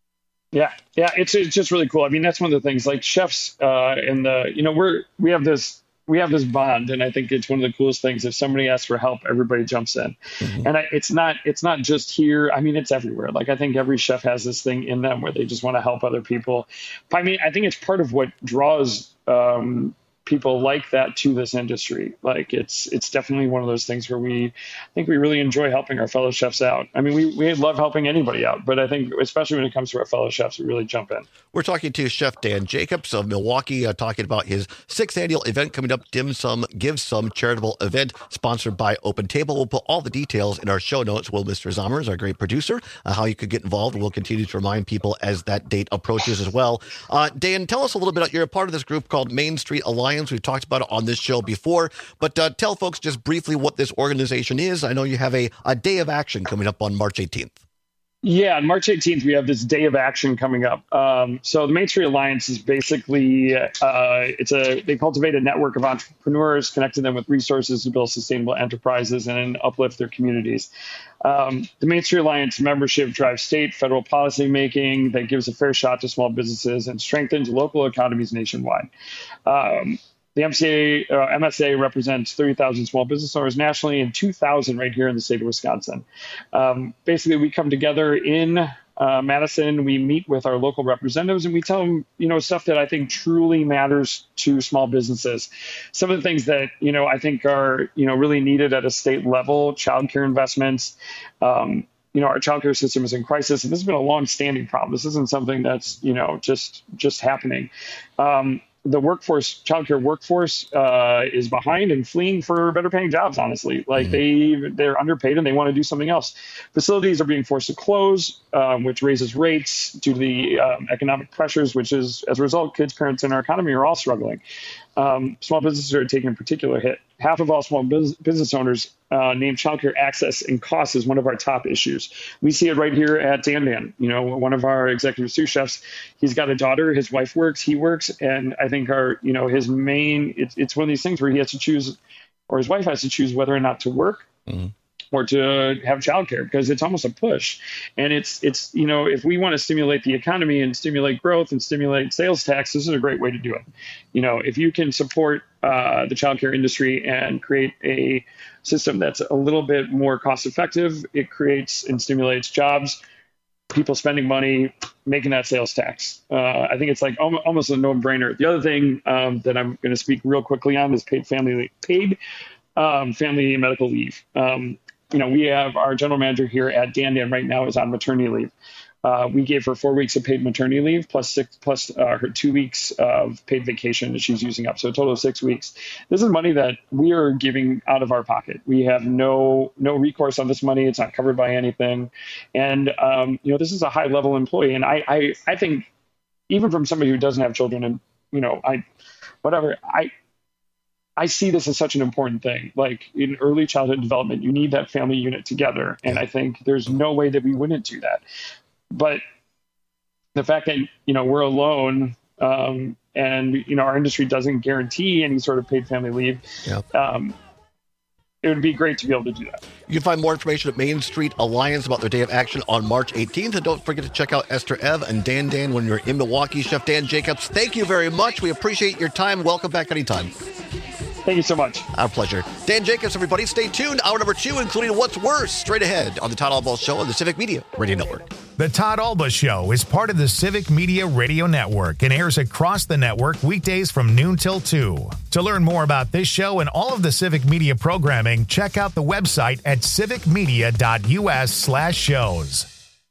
Yeah. Yeah. It's, it's just really cool. I mean, that's one of the things, like chefs uh, in the, you know, we're, we have this, we have this bond, and I think it's one of the coolest things. If somebody asks for help, everybody jumps in. Mm-hmm. And I, it's not, it's not just here. I mean, it's everywhere. Like, I think every chef has this thing in them where they just want to help other people. I mean, I think it's part of what draws um, people like that to this industry. Like, it's, it's definitely one of those things where we, I think we really enjoy helping our fellow chefs out. I mean, we, we love helping anybody out, but I think especially when it comes to our fellow chefs, we really jump in. We're talking to Chef Dan Jacobs of Milwaukee, uh, talking about his sixth annual event coming up, Dim Sum Give Some charitable event sponsored by Open Table. We'll put all the details in our show notes. Will Mister Zommers, our great producer, uh, how you could get involved. We'll continue to remind people as that date approaches as well. Uh, Dan, tell us a little bit. You're a part of this group called Main Street Alliance. We've talked about it on this show before, but uh, tell folks just briefly what this organization is. I know you have a, a day of action coming up on March eighteenth. Yeah, on March eighteenth, we have this day of action coming up. Um, so the Main Street Alliance is basically, uh, it's a, they cultivate a network of entrepreneurs, connecting them with resources to build sustainable enterprises and uplift their communities. Um, the Main Street Alliance membership drives state, federal policy making that gives a fair shot to small businesses and strengthens local economies nationwide. Um, The M C A, uh, M S A represents thirty thousand small business owners nationally and two thousand right here in the state of Wisconsin. Um, basically, we come together in uh, Madison. We meet with our local representatives and we tell them, you know, stuff that I think truly matters to small businesses. Some of the things that, you know, I think are, you know, really needed at a state level, childcare investments. Um, you know, our childcare system is in crisis, and this has been a long-standing problem. This isn't something that's, you know, just just happening. Um, The workforce, childcare workforce, uh, is behind and fleeing for better paying jobs, honestly. Like mm-hmm. they, they're underpaid and they want to do something else. Facilities are being forced to close, um, which raises rates due to the um, economic pressures, which is, as a result, kids, parents, and our economy are all struggling. Um, small businesses are taking a particular hit. Half of all small business, business owners uh, name childcare access and cost as one of our top issues. We see it right here at Dan Dan. You know, one of our executive sous chefs, he's got a daughter, his wife works, he works, and I think our, you know, his main, it's, it's one of these things where he has to choose, or his wife has to choose whether or not to work. Mm-hmm. or to have childcare, because it's almost a push. And it's, it's, you know, if we want to stimulate the economy and stimulate growth and stimulate sales tax, this is a great way to do it. You know, if you can support uh, the childcare industry and create a system that's a little bit more cost effective, it creates and stimulates jobs, people spending money, making that sales tax. Uh, I think it's like almost, almost a no-brainer. The other thing um, that I'm going to speak real quickly on is paid family paid um, family medical leave. Um, you know, we have our general manager here at Dan Dan right now is on maternity leave. Uh, we gave her four weeks of paid maternity leave plus six plus uh, her two weeks of paid vacation that she's using up. So a total of six weeks. This is money that we are giving out of our pocket. We have no no recourse on this money. It's not covered by anything. And, um, you know, this is a high level employee. And I, I, I think even from somebody who doesn't have children and, you know, I, whatever, I, I see this as such an important thing. Like in early childhood development, you need that family unit together. And I think there's no way that we wouldn't do that. But the fact that, you know, we're alone um, and, you know, our industry doesn't guarantee any sort of paid family leave, Yep. um, it would be great to be able to do that. You can find more information at Main Street Alliance about their day of action on March eighteenth. And don't forget to check out Esther Ev and Dan Dan when you're in Milwaukee. Chef Dan Jacobs, thank you very much. We appreciate your time. Welcome back anytime. Thank you so much. Our pleasure. Dan Jacobs, everybody. Stay tuned. Hour number two, including What's Worse, straight ahead on the Todd Alba Show on the Civic Media Radio Network. The Todd Alba Show is part of the Civic Media Radio Network and airs across the network weekdays from noon till two. To learn more about this show and all of the Civic Media programming, check out the website at civicmedia.us slash shows.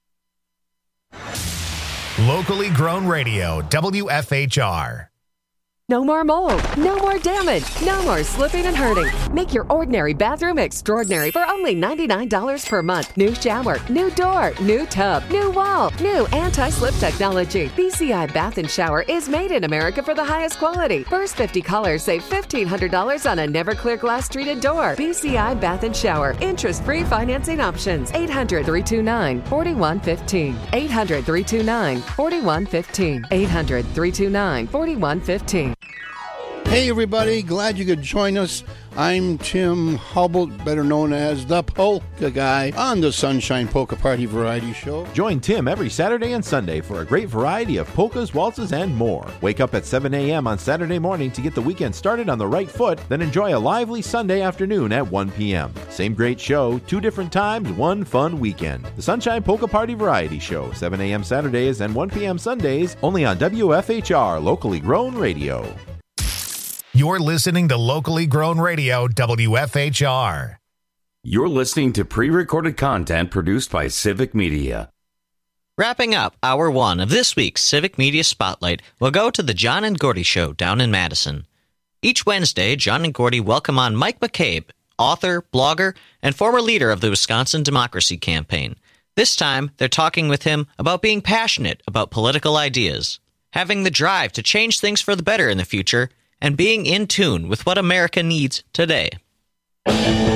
Locally grown radio, W F H R. No more mold, no more damage, no more slipping and hurting. Make your ordinary bathroom extraordinary for only ninety-nine dollars per month. New shower, new door, new tub, new wall, new anti-slip technology. B C I Bath and Shower is made in America for the highest quality. First fifty callers save fifteen hundred dollars on a never clear glass treated door. B C I Bath and Shower. Interest-free financing options. eight hundred, three two nine, four one one five. eight hundred, three two nine, four one one five. eight hundred, three two nine, four one one five. Hey everybody, glad you could join us. I'm Tim Hubble, better known as the Polka Guy, on the Sunshine Polka Party Variety Show. Join Tim every Saturday and Sunday for a great variety of polkas, waltzes, and more. Wake up at seven a.m. on Saturday morning to get the weekend started on the right foot, then enjoy a lively Sunday afternoon at one p.m. Same great show, two different times, one fun weekend. The Sunshine Polka Party Variety Show, seven a.m. Saturdays and one p.m. Sundays, only on W F H R, locally grown radio. You're listening to Locally Grown Radio, W F H R. You're listening to pre-recorded content produced by Civic Media. Wrapping up hour one of this week's Civic Media Spotlight, we'll go to the John and Gordy Show down in Madison. Each Wednesday, John and Gordy welcome on Mike McCabe, author, blogger, and former leader of the Wisconsin Democracy Campaign. This time, they're talking with him about being passionate about political ideas, having the drive to change things for the better in the future, and being in tune with what America needs today. W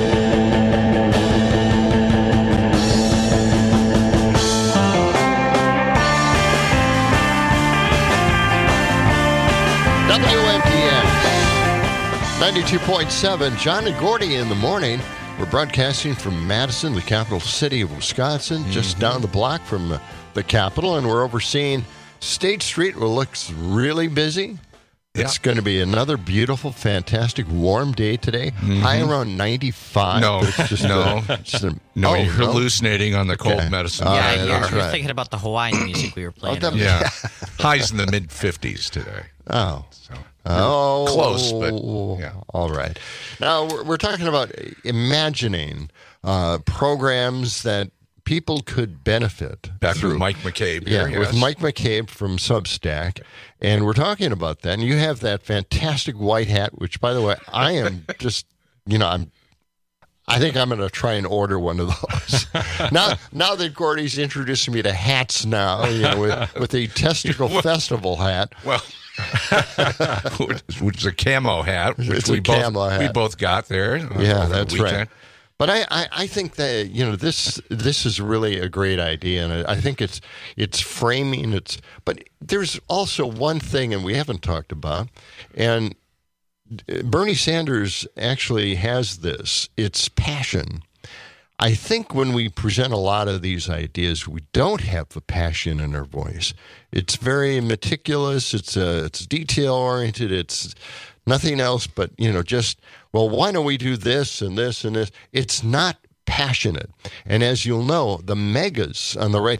M T X ninety-two point seven, John and Gordy in the morning. We're broadcasting from Madison, the capital city of Wisconsin, mm-hmm. just down the block from the capital, and we're overseeing State Street, where it looks really busy. It's yeah. going to be another beautiful, fantastic, warm day today. Mm-hmm. High around ninety-five. No, it's just no, a, just a, no. Oh, you're no? hallucinating on the cold okay. medicine. Yeah, Uh, you're, you're you're right. thinking about the Hawaiian music we were playing. Oh, Yeah, highs in the mid fifties today. Oh, so, oh, close, but yeah. All right. Now we're, we're talking about imagining uh, programs that people could benefit. Back through. with Mike McCabe. Yeah, here, with yes. Mike McCabe from Substack. And we're talking about that. And you have that fantastic white hat, which, by the way, I am just, you know, I'm, I think I'm going to try and order one of those. now now that Gordy's introducing me to hats now, you know, with, with the Testicle well, Festival hat. Well, which is a camo hat, which it's we a both, camo hat. we both got there. Yeah, that's right. But I, I, I think that, you know, this this is really a great idea, and I think it's it's framing. It's but there's also one thing, and we haven't talked about, and Bernie Sanders actually has this. It's passion. I think when we present a lot of these ideas, we don't have the passion in our voice. It's very meticulous. It's uh, it's detail oriented. It's nothing else but, you know, just, well, why don't we do this and this and this? It's not passionate. And as you'll know, the megas on the right,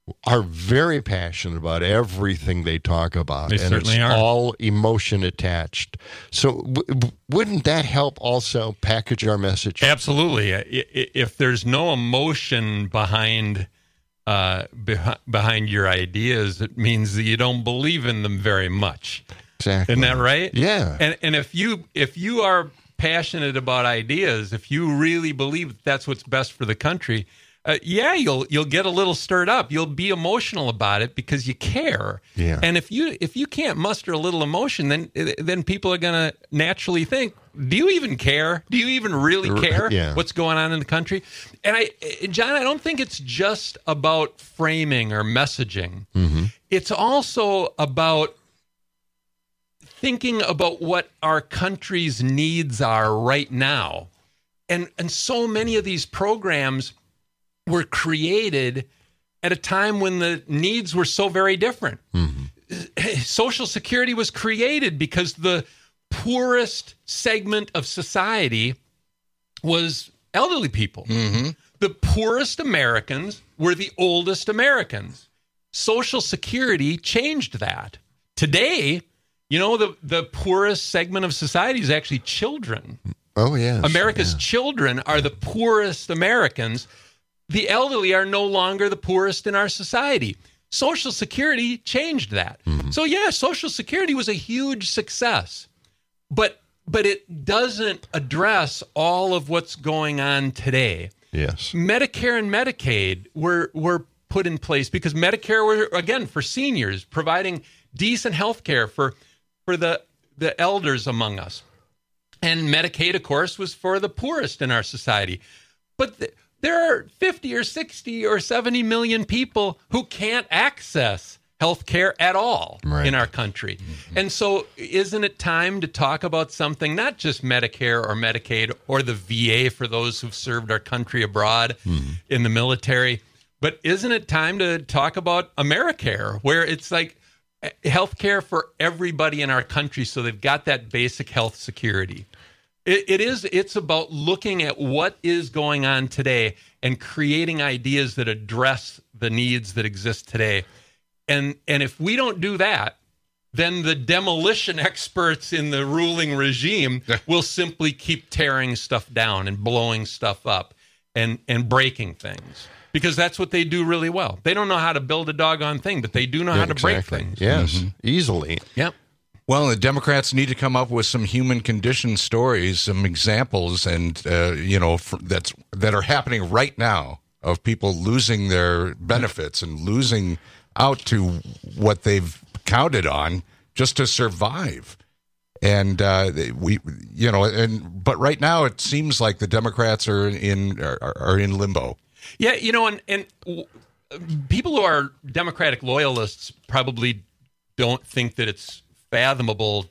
are very passionate about everything they talk about. They and certainly it's are. all emotion attached. So w- w- wouldn't that help also package our message? Absolutely. I- i- If there's no emotion behind uh, beh- behind your ideas, it means that you don't believe in them very much. Exactly. Isn't that right? Yeah. And and if you if you are passionate about ideas, if you really believe that that's what's best for the country, uh, yeah, you'll you'll get a little stirred up. You'll be emotional about it because you care. Yeah. And if you if you can't muster a little emotion, then then people are going to naturally think, do you even care? Do you even really care Yeah. what's going on in the country? And I, John, I don't think it's just about framing or messaging. Mm-hmm. It's also about thinking about what our country's needs are right now. And and so many of these programs were created at a time when the needs were so very different. Mm-hmm. Social Security was created because the poorest segment of society was elderly people. Mm-hmm. The poorest Americans were the oldest Americans. Social Security changed that. Today, you know, the, the poorest segment of society is actually children. Oh, yes. America's yeah. children are the poorest Americans. The elderly are no longer the poorest in our society. Social Security changed that. Mm-hmm. So, yeah, Social Security was a huge success. But but it doesn't address all of what's going on today. Yes. Medicare and Medicaid were were put in place because Medicare were, again, for seniors, providing decent health care for, for the, the elders among us. And Medicaid, of course, was for the poorest in our society. But th- there are fifty or sixty or seventy million people who can't access health care at all Right. in our country. Mm-hmm. And so isn't it time to talk about something, not just Medicare or Medicaid or the V A for those who've served our country abroad Mm-hmm. in the military, but isn't it time to talk about AmeriCare, where it's like health care for everybody in our country so they've got that basic health security? It, it is. It's about looking at what is going on today and creating ideas that address the needs that exist today. And and if we don't do that, then the demolition experts in the ruling regime will simply keep tearing stuff down and blowing stuff up and, and breaking things. Because that's what they do really well. They don't know how to build a doggone thing, but they do know Yeah, how to break exactly. things. Yes, Mm-hmm. easily. Yep. Well, the Democrats need to come up with some human condition stories, some examples, and uh, you know for, that's that are happening right now of people losing their benefits and losing out to what they've counted on just to survive. And uh, we, you know, and but right now it seems like the Democrats are in are, are in limbo. Yeah, you know, and and w- people who are Democratic loyalists probably don't think that it's fathomable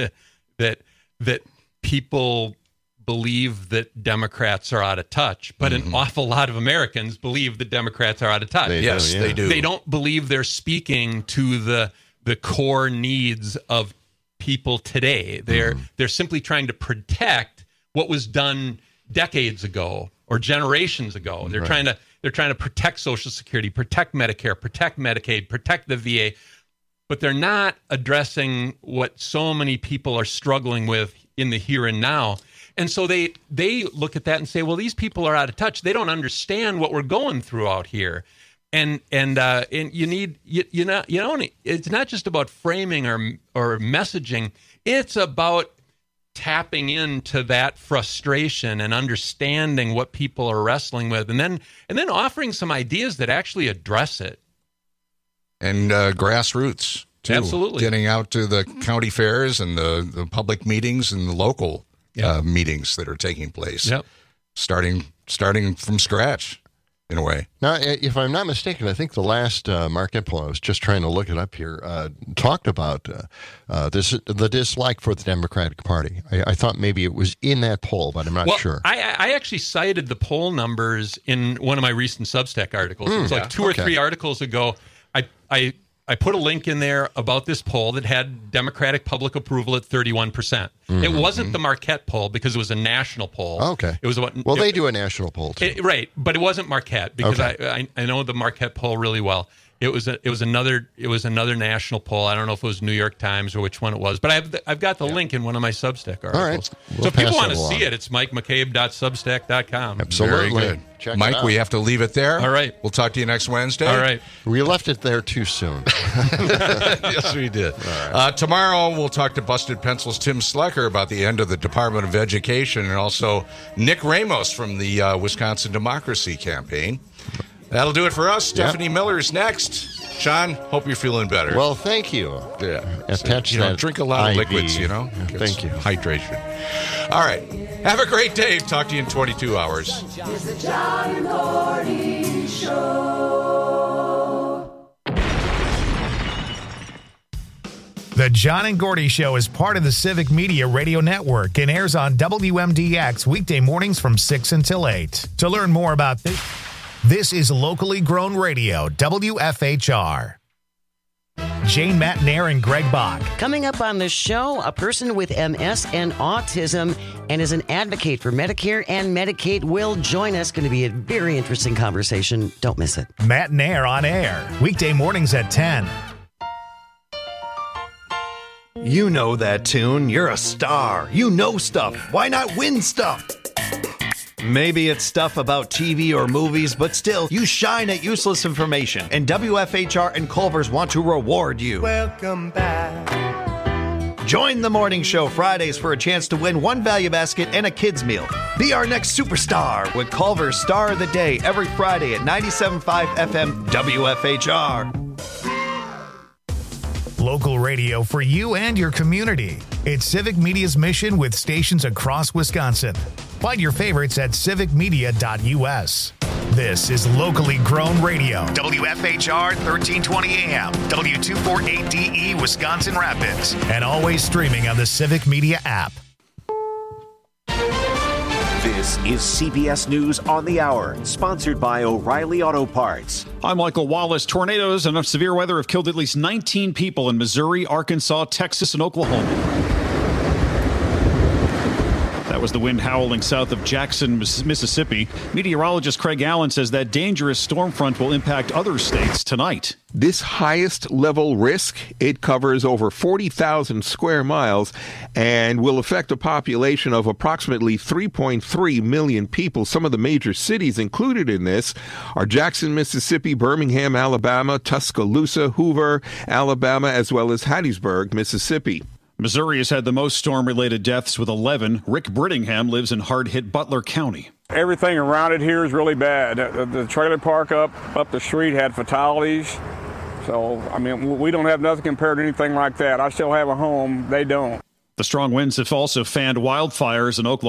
that that people believe that Democrats are out of touch, but Mm-hmm. an awful lot of Americans believe that Democrats are out of touch. They Yes, do, yeah. they do. They don't believe they're speaking to the the core needs of people today. They're Mm-hmm. they're simply trying to protect what was done decades ago or generations ago. They're Right. trying to they're trying to protect Social Security, protect Medicare, protect Medicaid, protect the V A, but they're not addressing what so many people are struggling with in the here and now. And so they they look at that and say, well, these people are out of touch. They don't understand what we're going through out here. And and uh, and you need you, you know you know it's not just about framing or or messaging. It's about tapping into that frustration and understanding what people are wrestling with, and then and then offering some ideas that actually address it. And uh, grassroots, too. Absolutely. Getting out to the county fairs and the, the public meetings and the local uh, meetings that are taking place. Yep. Starting starting from scratch, in a way. Now, if I'm not mistaken, I think the last uh, Marquette poll, I was just trying to look it up here, uh, talked about uh, uh, this the dislike for the Democratic Party. I, I thought maybe it was in that poll, but I'm not well, sure. I, I actually cited the poll numbers in one of my recent Substack articles. Mm, it's like yeah, two okay. or three articles ago. I, I I put a link in there about this poll that had Democratic public approval at thirty-one percent. Mm-hmm. It wasn't the Marquette poll because it was a national poll. Okay. It was what? Well, it- they do a national poll, too. It, right, but it wasn't Marquette because Okay. I, I I know the Marquette poll really well, It was a, it was another it was another national poll. I don't know if it was New York Times or which one it was, but I've I've got the yeah. link in one of my Substack articles. All right. We'll so if people want to along. see it, it's mike mccabe dot substack dot com. Absolutely. Very good. Check Mike, we have to leave it there. All right. We'll talk to you next Wednesday. All right. We left it there too soon. Yes, we did. Right. Uh, tomorrow, we'll talk to Busted Pencil's Tim Slecker about the end of the Department of Education, and also Nick Ramos from the uh, Wisconsin Democracy Campaign. That'll do it for us. Yep. Stephanie Miller's next. Sean, hope you're feeling better. Well, thank you. Yeah. Attach you know, that drink a lot I V. of liquids, you know. Yeah, thank you. Hydration. All right. Have a great day. Talk to you in twenty-two hours. It's the John Gordy Show. The John and Gordy Show is part of the Civic Media Radio Network and airs on W M D X weekday mornings from six until eight. To learn more about this, this is locally grown radio, W F H R. Jane Matnair and Greg Bach. Coming up on the show, a person with M S and autism and is an advocate for Medicare and Medicaid will join us. Going to be a very interesting conversation. Don't miss it. Matnair on air, weekday mornings at ten. You know that tune. You're a star. You know stuff. Why not win stuff? Maybe it's stuff about T V or movies, but still, you shine at useless information. And W F H R and Culver's want to reward you. Welcome back. Join the morning show Fridays for a chance to win one value basket and a kid's meal. Be our next superstar with Culver's Star of the Day every Friday at ninety-seven point five F M W F H R. Local radio for you and your community. It's Civic Media's mission with stations across Wisconsin. Find your favorites at civic media dot U S. This is locally grown radio. W F H R thirteen twenty A M, W two forty-eight D E, Wisconsin Rapids. And always streaming on the Civic Media app. This is C B S News on the Hour, sponsored by O'Reilly Auto Parts. I'm Michael Wallace. Tornadoes and severe weather have killed at least nineteen people in Missouri, Arkansas, Texas, and Oklahoma. That was the wind howling south of Jackson, Mississippi. Meteorologist Craig Allen says that dangerous storm front will impact other states tonight. This highest level risk, it covers over forty thousand square miles and will affect a population of approximately three point three million people. Some of the major cities included in this are Jackson, Mississippi, Birmingham, Alabama, Tuscaloosa, Hoover, Alabama, as well as Hattiesburg, Mississippi. Missouri has had the most storm-related deaths with eleven. Rick Brittingham lives in hard-hit Butler County. Everything around it here is really bad. The, the trailer park up up the street had fatalities. So, I mean, we don't have nothing compared to anything like that. I still have a home. They don't. The strong winds have also fanned wildfires in Oklahoma.